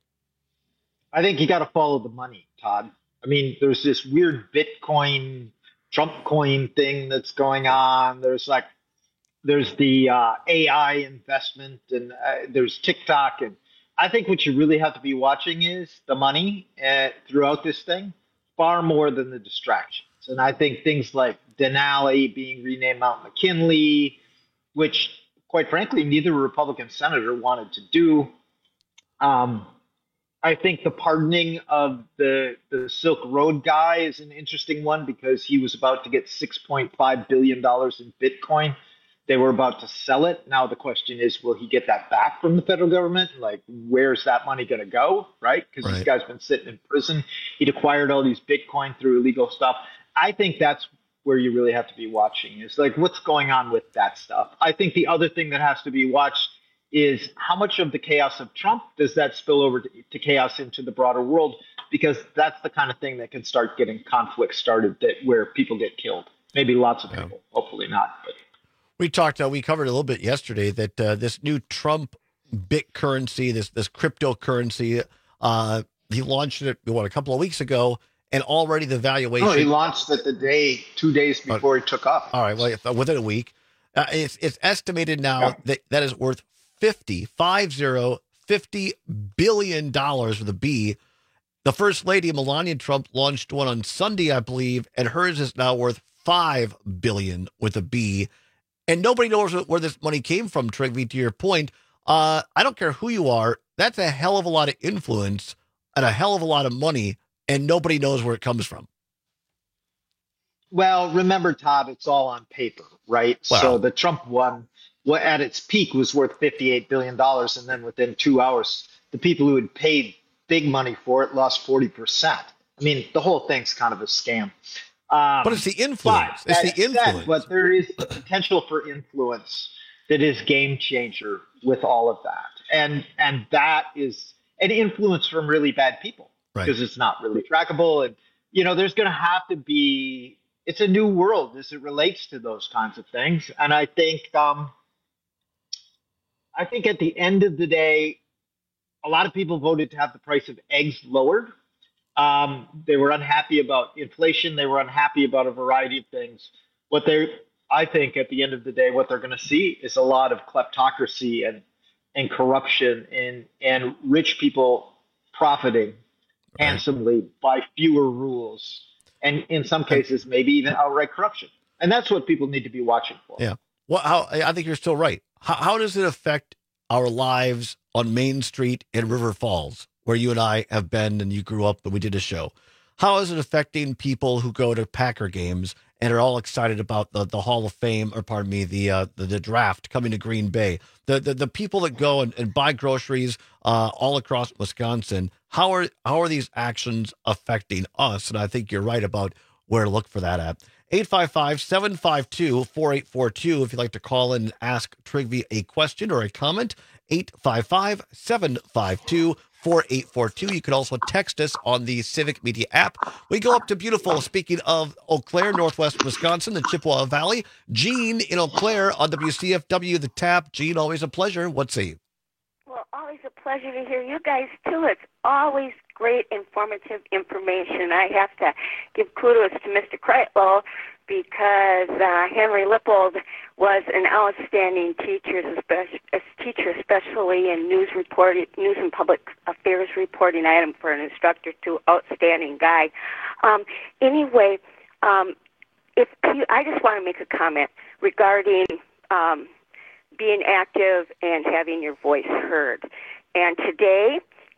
I think you got to follow the money, Todd. I mean, there's this weird Bitcoin, Trump coin thing that's going on. There's like, there's the uh, A I investment, and uh, there's TikTok. And I think what you really have to be watching is the money uh, throughout this thing, far more than the distractions. And I think things like Denali being renamed Mount McKinley, which, quite frankly, neither Republican senator wanted to do. Um, I think the pardoning of the, the Silk Road guy is an interesting one because he was about to get six point five billion dollars in Bitcoin. They were about to sell it. Now the question is, will he get that back from the federal government? Like, where's that money going to go, right? Because Right. this guy's been sitting in prison. He'd acquired all these Bitcoin through illegal stuff. I think that's where you really have to be watching is like, what's going on with that stuff? I think the other thing that has to be watched is how much of the chaos of Trump does that spill over to, to chaos into the broader world? Because that's the kind of thing that can start getting conflict started that where people get killed. Maybe lots of people, hopefully not. But We talked, uh, we covered a little bit yesterday that uh, this new Trump bit currency, this this cryptocurrency, uh, he launched it what a couple of weeks ago, and already the valuation. no, he launched it the day, two days before he took off. All right, well, within a week, uh, it's it's estimated now Yeah. that that is worth fifty five zero fifty billion dollars with a B. The First Lady Melania Trump launched one on Sunday, I believe, and hers is now worth five billion with a B. And nobody knows where this money came from, Trigby, to your point. Uh, I don't care who you are. That's a hell of a lot of influence and a hell of a lot of money, and nobody knows where it comes from. Well, remember, Todd, it's all on paper, right? Wow. So the Trump one, what at its peak was worth fifty-eight billion dollars. And then within two hours, the people who had paid big money for it lost forty percent. I mean, the whole thing's kind of a scam. Um, But it's the influence. but It's that the said, influence. But there is potential for influence that is game changer with all of that. And and that is an influence from really bad people Right. because it's not really trackable. And, you know, there's going to have to be, it's a new world as it relates to those kinds of things. And I think, um, I think at the end of the day, a lot of people voted to have the price of eggs lowered. Um, they were unhappy about inflation. They were unhappy about a variety of things. What they, I think, at the end of the day, what they're going to see is a lot of kleptocracy and and corruption and and rich people profiting handsomely by fewer rules and in some cases, maybe even outright corruption. And that's what people need to be watching for. Yeah. Well, how, I think you're still right. How, how does it affect our lives on Main Street in River Falls, where you and I have been and you grew up and we did a show? How is it affecting people who go to Packer games and are all excited about the, the Hall of Fame, or pardon me, the uh, the, the draft coming to Green Bay? The the, the people that go and, and buy groceries uh, all across Wisconsin, how are how are these actions affecting us? And I think you're right about where to look for that at. eight five five, seven five two, four eight four two if you'd like to call in and ask Trygve a question or a comment. eight five five, seven five two, four eight four two. You can also text us on the Civic Media app. We go up to beautiful, speaking of Eau Claire, Northwest Wisconsin, the Chippewa Valley. Gene in Eau Claire on W C F W, The Tap. Gene, always a pleasure. What's he? Well, always a pleasure to hear you guys, too. It's always great, informative information. I have to give kudos to Mister Kreitlow, because uh, Henry Lippold was an outstanding teacher, especially, teacher, especially in news reporting, news and public affairs reporting. I had him for an instructor too. Outstanding guy. Um, anyway, um, if you, I just want to make a comment regarding um, being active and having your voice heard. And today,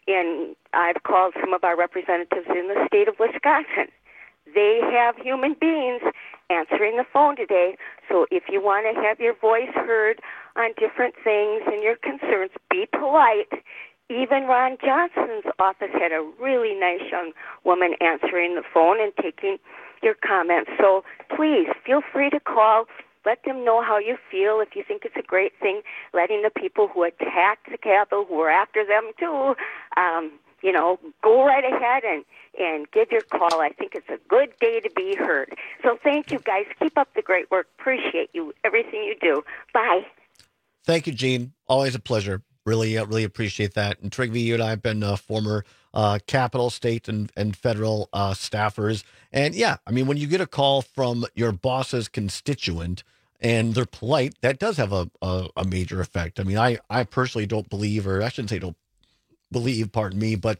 in I've called some of our representatives in the state of Wisconsin. They have human beings answering the phone today. So if you want to have your voice heard on different things and your concerns, be polite. Even Ron Johnson's office had a really nice young woman answering the phone and taking your comments. So please feel free to call. Let them know how you feel. If you think it's a great thing, letting the people who attacked the Capitol, who are after them too, um, you know, go right ahead and, and give your call. I think it's a good day to be heard. So thank you, guys. Keep up the great work. Appreciate you, everything you do. Bye. Thank you, Gene. Always a pleasure. Really, uh, really appreciate that. And Trygve, you and I have been uh, former uh, Capitol, state, and, and federal uh, staffers. And yeah, I mean, when you get a call from your boss's constituent and they're polite, that does have a, a, a major effect. I mean, I, I personally don't believe, or I shouldn't say don't believe, pardon me, but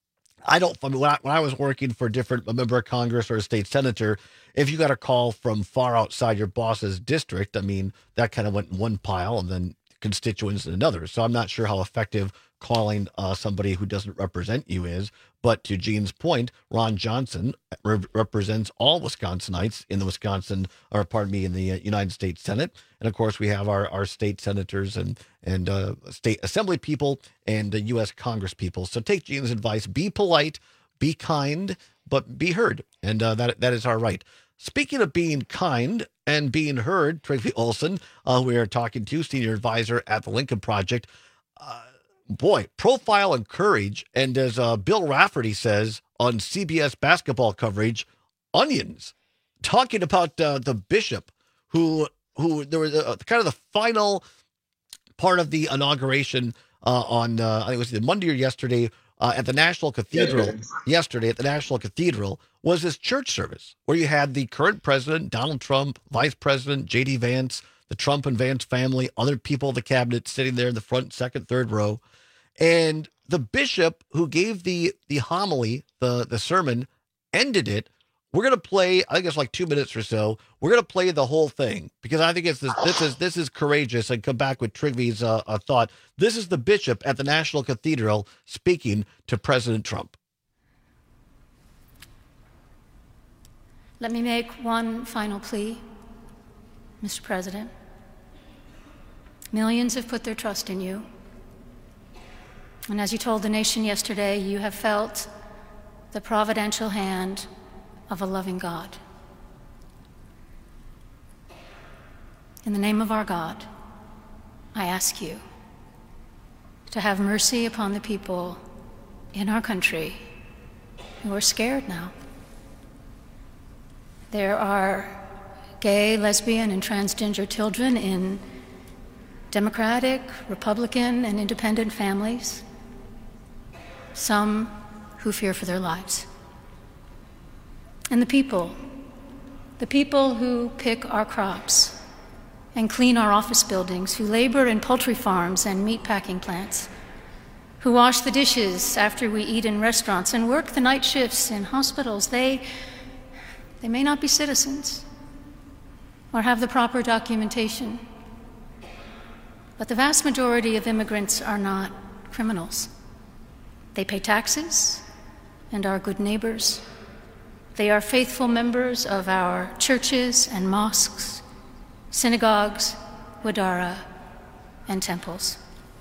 I don't, I mean, when I, when I was working for a different a member of Congress or a state senator, if you got a call from far outside your boss's district, I mean, that kind of went in one pile and then constituents in another. So I'm not sure how effective calling uh, somebody who doesn't represent you is. But to Gene's point, Ron Johnson re- represents all Wisconsinites in the Wisconsin, or pardon me, in the uh, United States Senate. And of course, we have our, our state senators and, and uh, state assembly people and uh, U S Congress people. So take Gene's advice, be polite, be kind, but be heard. And uh, that that is our right. Speaking of being kind and being heard, Trygve Olsen, uh, we are talking to, senior advisor at the Lincoln Project. Uh, boy, profile and courage. And as uh, Bill Rafferty says on C B S basketball coverage, onions, talking about uh, the bishop who, who there was a, kind of the final part of the inauguration uh, on, uh, I think it was the Monday or yesterday, uh, at the National Cathedral, yesterday. yesterday at the National Cathedral, was this church service where you had the current president, Donald Trump, Vice President J D Vance, the Trump and Vance family, other people of the cabinet sitting there in the front, second, third row. And the bishop who gave the the homily, the, the sermon, ended it. We're going to play, I think it's like two minutes or so. We're going to play the whole thing because I think it's this, this is this is courageous, and come back with Trygve's uh, uh, thought. This is the bishop at the National Cathedral speaking to President Trump. Let me make one final plea, Mister President. Millions have put their trust in you. And as you told the nation yesterday, you have felt the providential hand of a loving God. In the name of our God, I ask you to have mercy upon the people in our country who are scared now. There are gay, lesbian, and transgender children in Democratic, Republican, and independent families, some who fear for their lives. And the people, the people who pick our crops and clean our office buildings, who labor in poultry farms and meat packing plants, who wash the dishes after we eat in restaurants and work the night shifts in hospitals, they They may not be citizens or have the proper documentation, but the vast majority of immigrants are not criminals. They pay taxes and are good neighbors. They are faithful members of our churches and mosques, synagogues, wadara, and temples.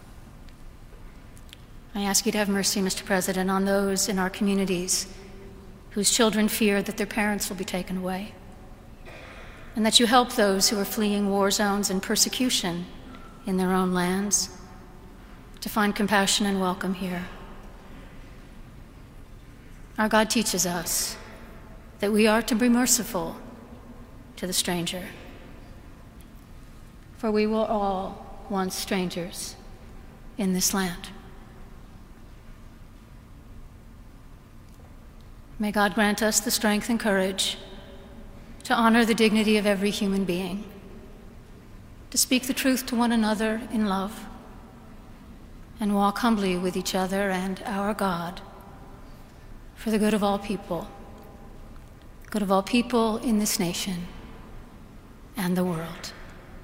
I ask you to have mercy, Mister President, on those in our communities whose children fear that their parents will be taken away, and that you help those who are fleeing war zones and persecution in their own lands to find compassion and welcome here. Our God teaches us that we are to be merciful to the stranger, for we were all once strangers in this land. May God grant us the strength and courage to honor the dignity of every human being, to speak the truth to one another in love, and walk humbly with each other and our God for the good of all people, good of all people in this nation and the world.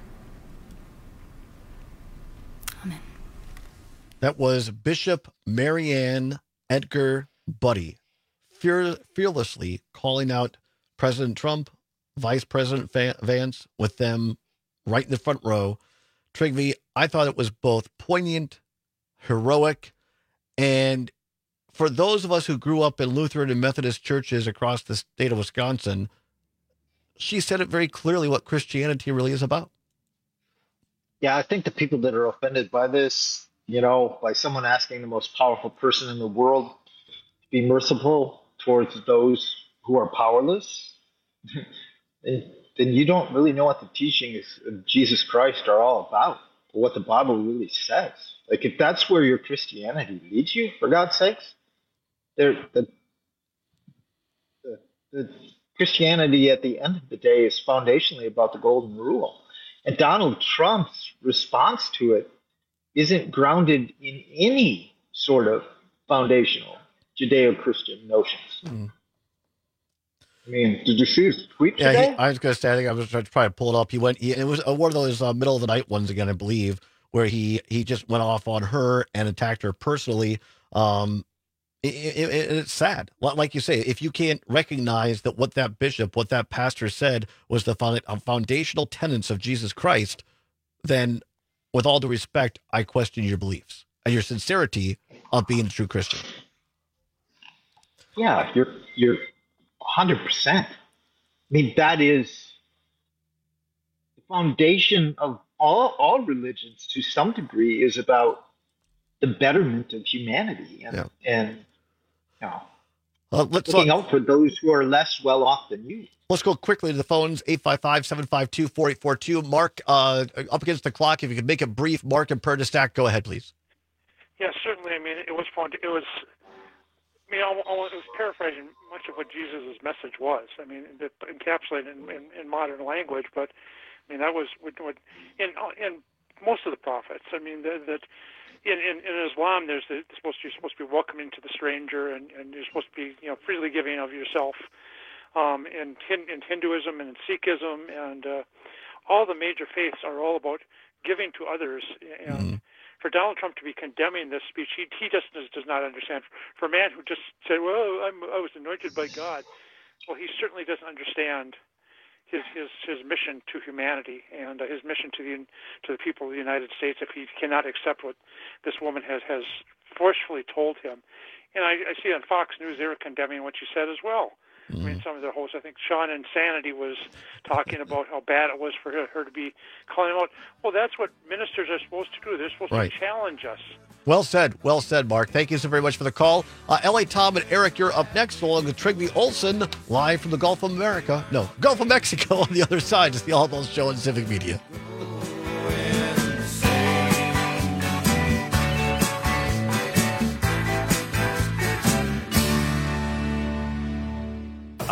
Amen. That was Bishop Marianne Edgar Budde, fear, fearlessly calling out President Trump, Vice President Vance, with them right in the front row. Trygve, I thought it was both poignant, heroic, and for those of us who grew up in Lutheran and Methodist churches across the state of Wisconsin, she said it very clearly what Christianity really is about. Yeah, I think the people that are offended by this, you know, by someone asking the most powerful person in the world to be merciful towards those who are powerless, then you don't really know what the teachings of Jesus Christ are all about, or what the Bible really says. Like, if that's where your Christianity leads you, for God's sakes, there, the, the, the Christianity at the end of the day is foundationally about the golden rule. And Donald Trump's response to it isn't grounded in any sort of foundational Judeo-Christian notions. Mm. I mean, did you see his tweet yeah, today? He, I was going to say, I think I was trying to probably pull it up. He went, he, it was one of those uh, middle of the night ones again, I believe, where he, he just went off on her and attacked her personally. Um, it, it, it, it's sad. Like you say, if you can't recognize that what that bishop, what that pastor said was the foundational tenets of Jesus Christ, then with all due respect, I question your beliefs and your sincerity of being a true Christian. Yeah, you're, you're one hundred percent. I mean, that is the foundation of all, all religions to some degree is about the betterment of humanity and, yeah. and you know, uh, let's looking look. out for those who are less well off than you. Let's go quickly to the phones, eight five five, seven five two, four eight four two. Mark, uh, up against the clock, if you could make it brief. Mark and Perdistack, go ahead, please. Yeah, certainly. I mean, it was fun. It was, I mean, it was paraphrasing much of what Jesus' message was. I mean, it encapsulated in, in, in modern language, but I mean, that was what, what in in most of the prophets. I mean, that, that in, in in Islam, there's the, it's supposed to, you're supposed to be welcoming to the stranger, and, and you're supposed to be, you know, freely giving of yourself. Um, in, in Hinduism and in Sikhism and uh, all the major faiths are all about giving to others. And mm. for Donald Trump to be condemning this speech, he, he just does, does not understand. For a man who just said, well, I'm, I was anointed by God, well, he certainly doesn't understand his his, his mission to humanity and uh, his mission to the to the people of the United States if he cannot accept what this woman has, has forcefully told him. And I, I see on Fox News they were condemning what she said as well. I mean, some of their hosts, I think Sean Insanity was talking about how bad it was for her, her to be calling out. Well, that's what ministers are supposed to do. They're supposed right. to challenge us. Well said. Well said, Mark. Thank you so very much for the call. Uh, L A Tom and Eric, you're up next along with Trygve Olson, live from the Gulf of America. No, Gulf of Mexico on the other side. It's the All Balls Show on Civic Media. A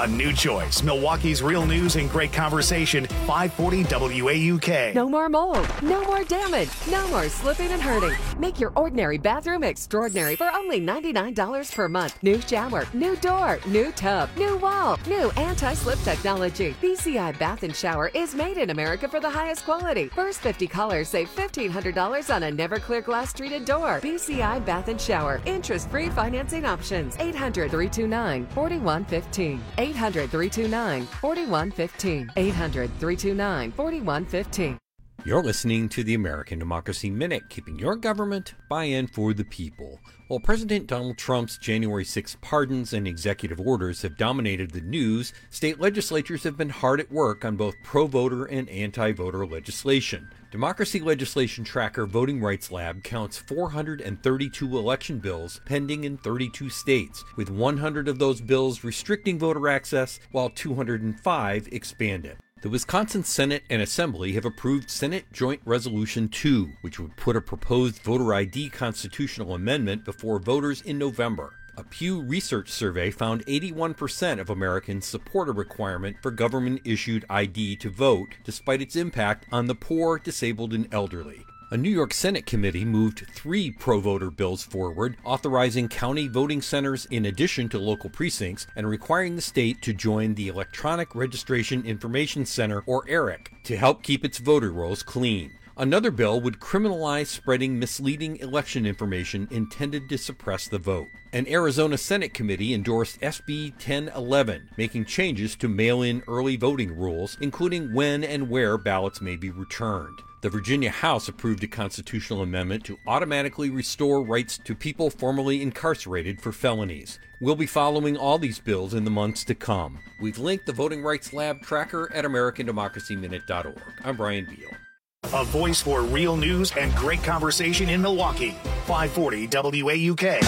A new choice. Milwaukee's real news and great conversation. five forty W A U K. No more mold. No more damage. No more slipping and hurting. Make your ordinary bathroom extraordinary for only ninety-nine dollars per month. New shower, new door, new tub, new wall, new anti-slip technology. B C I Bath and Shower is made in America for the highest quality. First fifty callers save fifteen hundred dollars on a Never-Clear glass treated door. B C I Bath and Shower. Interest-free financing options. eight hundred, three two nine, four one one five. eight hundred, three two nine, four one one five. eight hundred, three two nine, four one one five. You're listening to the American Democracy Minute, keeping your government by and for the people. While President Donald Trump's January sixth pardons and executive orders have dominated the news, state legislatures have been hard at work on both pro-voter and anti-voter legislation. Democracy Legislation Tracker Voting Rights Lab counts four hundred thirty-two election bills pending in thirty-two states, with one hundred of those bills restricting voter access, while two hundred five expand it. The Wisconsin Senate and Assembly have approved Senate Joint Resolution two, which would put a proposed voter I D constitutional amendment before voters in November. A Pew Research survey found eighty-one percent of Americans support a requirement for government-issued I D to vote, despite its impact on the poor, disabled, and elderly. A New York Senate committee moved three pro-voter bills forward, authorizing county voting centers in addition to local precincts and requiring the state to join the Electronic Registration Information Center, or ERIC, to help keep its voter rolls clean. Another bill would criminalize spreading misleading election information intended to suppress the vote. An Arizona Senate committee endorsed S B ten eleven, making changes to mail-in early voting rules, including when and where ballots may be returned. The Virginia House approved a constitutional amendment to automatically restore rights to people formerly incarcerated for felonies. We'll be following all these bills in the months to come. We've linked the Voting Rights Lab tracker at American Democracy Minute dot org. I'm Brian Beal. A voice for real news and great conversation in Milwaukee. five forty W A U K.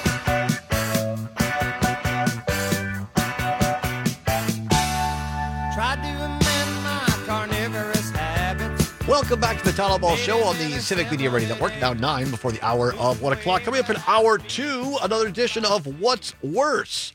Welcome back to the Town Hall Ball Show on the Civic Media Radio Network. Now nine before the hour of one o'clock. Coming up in hour two, another edition of What's Worse?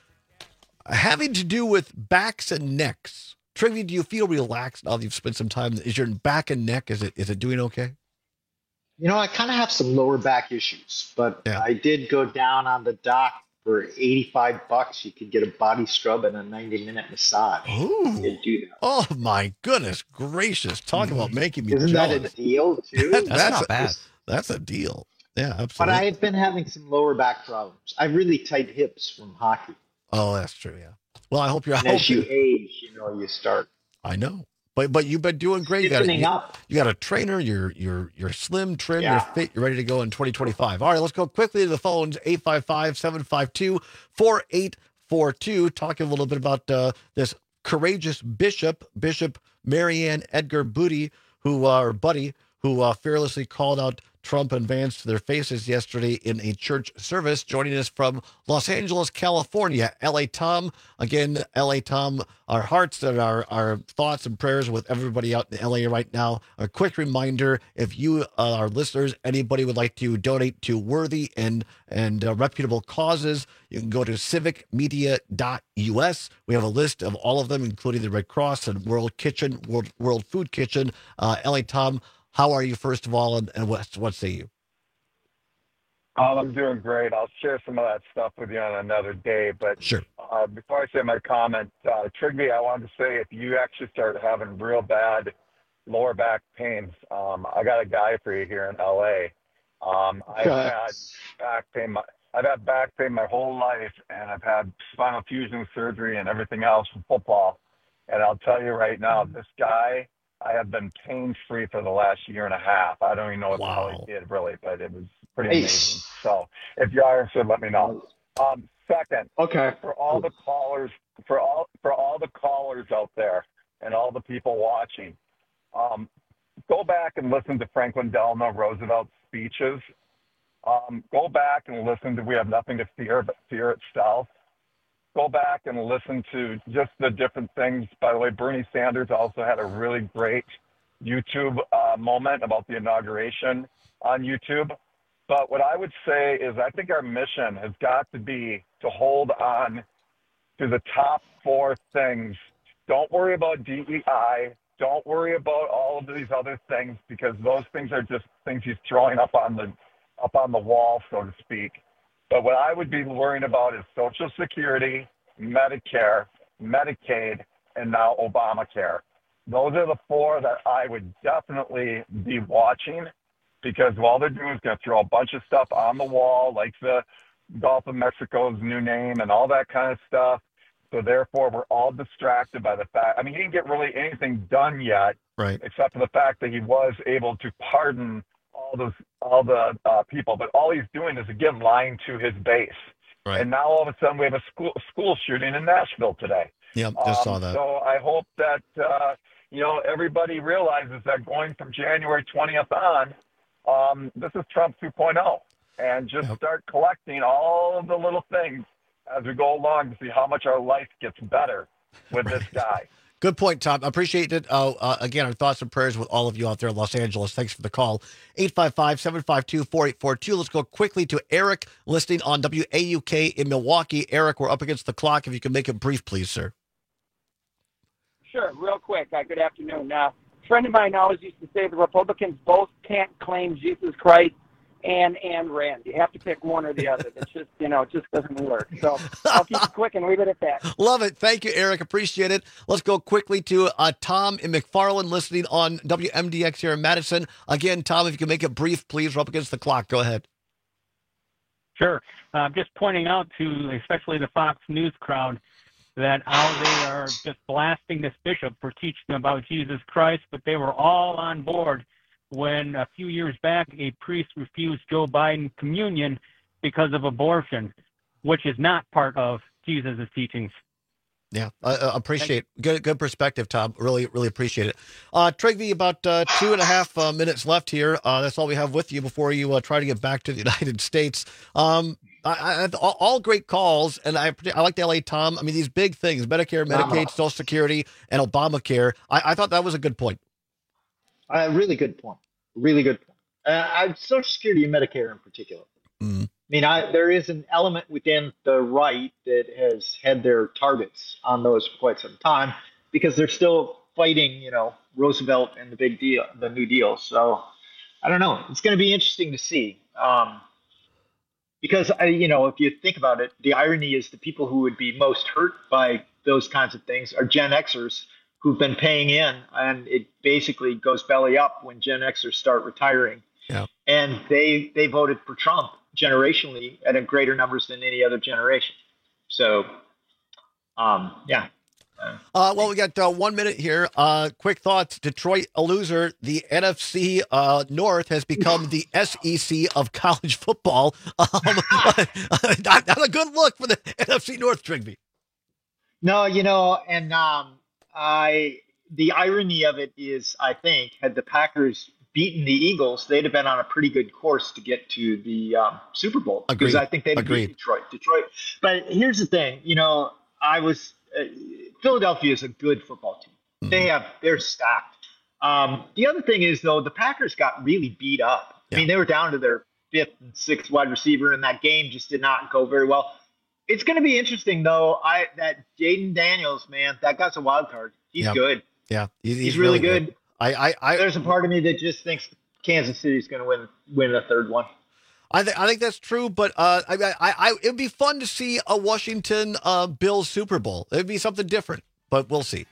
Having to do with backs and necks. Trivia, do you feel relaxed now that you've spent some time? Is your back and neck, is it is it doing okay? You know, I kind of have some lower back issues, but yeah. I did go down on the dock for eighty-five bucks. You could get a body scrub and a ninety minute massage. Ooh. You could do that. Oh, my goodness gracious. Talk mm-hmm. about making me Isn't jealous. that a deal, too? that's, that's, that's not a, bad. That's a deal. Yeah, absolutely. But I have been having some lower back problems. I have really tight hips from hockey. Oh, that's true, yeah. Well, I hope you're and as you age, you know, you start. I know. But but you've been doing great. You got, a, you, up. you got a trainer, you're you're you're slim, trim, yeah. you're fit, you're ready to go in twenty twenty-five. All right, let's go quickly to the phones, eight five five, seven five two, four eight four two. Talking a little bit about uh, this courageous bishop, Bishop Marianne Edgar Booty, who uh, or Buddy, who uh, fearlessly called out Trump and Vance to their faces yesterday in a church service. Joining us from Los Angeles, California, L A Tom. Again, L A Tom, our hearts and our, our thoughts and prayers with everybody out in L A right now. A quick reminder, if you, uh, our listeners, anybody would like to donate to worthy and, and uh, reputable causes, you can go to civic media dot U S. We have a list of all of them, including the Red Cross and World Kitchen, World, World Food Kitchen. Uh, L A Tom, how are you, first of all, and, and what, what say you? Oh, I'm doing great. I'll share some of that stuff with you on another day. But sure. uh, before I say my comment, uh, Trigby, I wanted to say if you actually start having real bad lower back pains, um, I got a guy for you here in L A. Um, I've had back pain. My, I've had back pain my whole life, and I've had spinal fusion surgery and everything else from football. And I'll tell you right now, this guy, I have been pain-free for the last year and a half. I don't even know what wow. the hell he did, really, but it was pretty amazing. So if you are interested, let me know. Um, second, okay, for all the callers, for all for all the callers out there and all the people watching, um, go back and listen to Franklin Delano Roosevelt's speeches. Um, go back and listen to "We Have Nothing to Fear But Fear Itself." Go back and listen to just the different things. By the way, Bernie Sanders also had a really great YouTube uh, moment about the inauguration on YouTube. But what I would say is I think our mission has got to be to hold on to the top four things. Don't worry about D E I. Don't worry about all of these other things, because those things are just things he's throwing up on the up on the wall, so to speak. But what I would be worrying about is Social Security, Medicare, Medicaid, and now Obamacare. Those are the four that I would definitely be watching, because all they're doing is going to throw a bunch of stuff on the wall, like the Gulf of Mexico's new name and all that kind of stuff. So therefore, we're all distracted by the fact. I mean, he didn't get really anything done yet, right? Except for the fact that he was able to pardon all those all the uh, people. But all he's doing is again lying to his base. Right. And now all of a sudden we have a school school shooting in Nashville today. Yep, just um, saw that. So I hope that uh, you know everybody realizes that going from January twentieth on, um, this is Trump two point oh, and just yep. start collecting all of the little things as we go along to see how much our life gets better with right. this guy. Good point, Tom. I appreciate it. Uh, uh, again, our thoughts and prayers with all of you out there in Los Angeles. Thanks for the call. eight five five, seven five two, four eight four two. Let's go quickly to Eric, listening on W A U K in Milwaukee. Eric, we're up against the clock. If you can make it brief, please, sir. Sure, real quick. Uh, good afternoon. Uh, a friend of mine always used to say the Republicans both can't claim Jesus Christ and Ayn Rand. You have to pick one or the other. It's just, you know, it just doesn't work. So I'll keep it quick and leave it at that. Love it. Thank you, Eric. Appreciate it. Let's go quickly to uh, Tom in McFarland, listening on W M D X here in Madison. Again, Tom, if you can make it brief, please. We're up against the clock. Go ahead. Sure. Uh, just pointing out to especially the Fox News crowd that how they are just blasting this bishop for teaching about Jesus Christ, but they were all on board when a few years back a priest refused Joe Biden communion because of abortion, which is not part of Jesus' teachings. Yeah, I uh, appreciate good good perspective, Tom. Really, really appreciate it. Uh, Trygve, about uh, two and a half uh, minutes left here. Uh, that's all we have with you before you uh, try to get back to the United States. Um, I, I, all, all great calls, and I I like the L A Tom. I mean, these big things: Medicare, Medicaid, Social Security, and Obamacare. I, I thought that was a good point. A uh, really good point. Really good point. Uh, I, Social Security and Medicare in particular. Mm. I mean, I, there is an element within the right that has had their targets on those for quite some time because they're still fighting, you know, Roosevelt and the big deal, the New Deal. So I don't know. It's going to be interesting to see. Um, because, I, you know, if you think about it, the irony is the people who would be most hurt by those kinds of things are Gen Xers who've been paying in, and it basically goes belly up when Gen Xers start retiring. Yeah. And they they voted for Trump generationally at a greater numbers than any other generation. So, um, yeah. Uh, uh, well, we got uh, one minute here. Uh, quick thoughts. Detroit, a loser. The N F C uh, North has become the S E C of college football. Um, not, not a good look for the N F C North, Trygve. No, you know, and um, I the irony of it is, I think, had the Packers beaten the Eagles, they'd have been on a pretty good course to get to the um, Super Bowl. Agreed. Because I think they'd Agreed. beat Detroit. Detroit. But here's the thing, you know, I was uh, Philadelphia is a good football team. Mm-hmm. They have they're stacked. Um, the other thing is though, the Packers got really beat up. Yeah. I mean, they were down to their fifth and sixth wide receiver, and that game just did not go very well. It's going to be interesting though. I that Jaden Daniels, man, that guy's a wild card. He's yep. good. Yeah, he's, he's, he's really, really good. good. I, I, I, There's a part of me that just thinks Kansas City's going to win win a third one. I think I think that's true, but uh, I, I, I, it'd be fun to see a Washington uh, Bills Super Bowl. It'd be something different, but we'll see.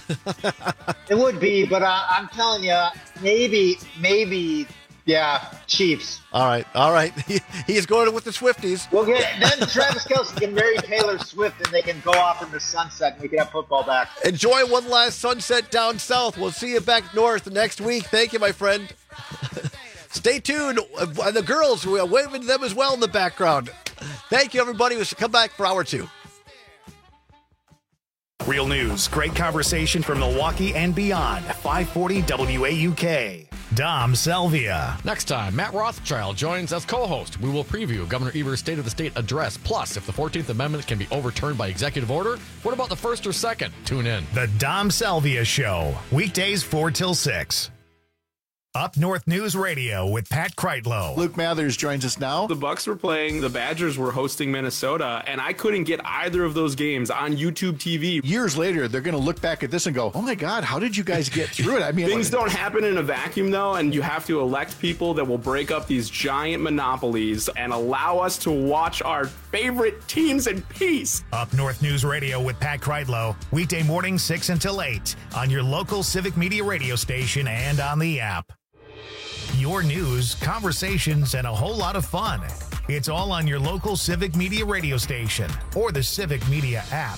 It would be, but uh, I'm telling you, maybe, maybe, yeah, Chiefs. All right, all right. He, he's going with the Swifties. We'll get then Travis Kelce can marry Taylor Swift, and they can go off in the sunset, and we can have football back. Enjoy one last sunset down south. We'll see you back north next week. Thank you, my friend. Stay tuned. The girls, we're waving to them as well in the background. Thank you, everybody. We should come back for hour two. Real news, great conversation from Milwaukee and beyond. five forty W A U K. Dom Salvia. Next time, Matt Rothschild joins as co-host. We will preview Governor Evers' State of the State address. Plus, if the fourteenth Amendment can be overturned by executive order, what about the first or second? Tune in. The Dom Salvia Show. Weekdays four till six. Up North News Radio with Pat Kreitlow. Luke Mathers joins us now. The Bucks were playing, the Badgers were hosting Minnesota, and I couldn't get either of those games on YouTube T V. Years later, they're going to look back at this and go, oh my God, how did you guys get through it? I mean, things don't happen in a vacuum, though, and you have to elect people that will break up these giant monopolies and allow us to watch our favorite teams in peace. Up North News Radio with Pat Kreitlow, weekday morning six until eight on your local Civic Media radio station and on the app. Your news, conversations, and a whole lot of fun. It's all on your local Civic Media radio station or the Civic Media app.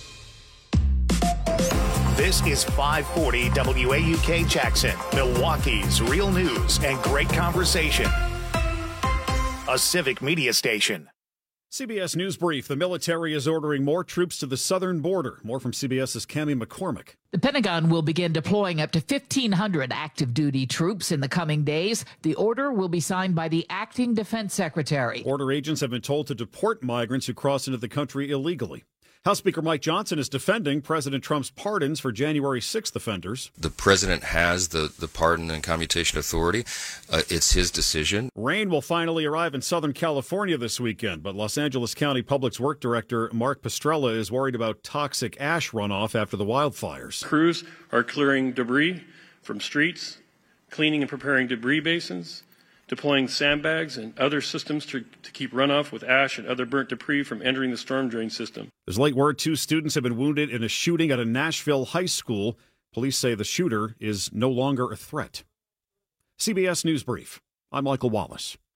This is five forty W A U K Jackson, Milwaukee's real news and great conversation. A Civic Media station. C B S News Brief. The military is ordering more troops to the southern border. More from CBS's Cammie McCormick. The Pentagon will begin deploying up to fifteen hundred active duty troops in the coming days. The order will be signed by the acting defense secretary. Border agents have been told to deport migrants who cross into the country illegally. House Speaker Mike Johnson is defending President Trump's pardons for January sixth offenders. The president has the, the pardon and commutation authority. Uh, it's his decision. Rain will finally arrive in Southern California this weekend, but Los Angeles County Public Works Director Mark Pastrella is worried about toxic ash runoff after the wildfires. Crews are clearing debris from streets, cleaning and preparing debris basins, deploying sandbags and other systems to, to keep runoff with ash and other burnt debris from entering the storm drain system. There's late word two students have been wounded in a shooting at a Nashville high school. Police say the shooter is no longer a threat. C B S News Brief. I'm Michael Wallace.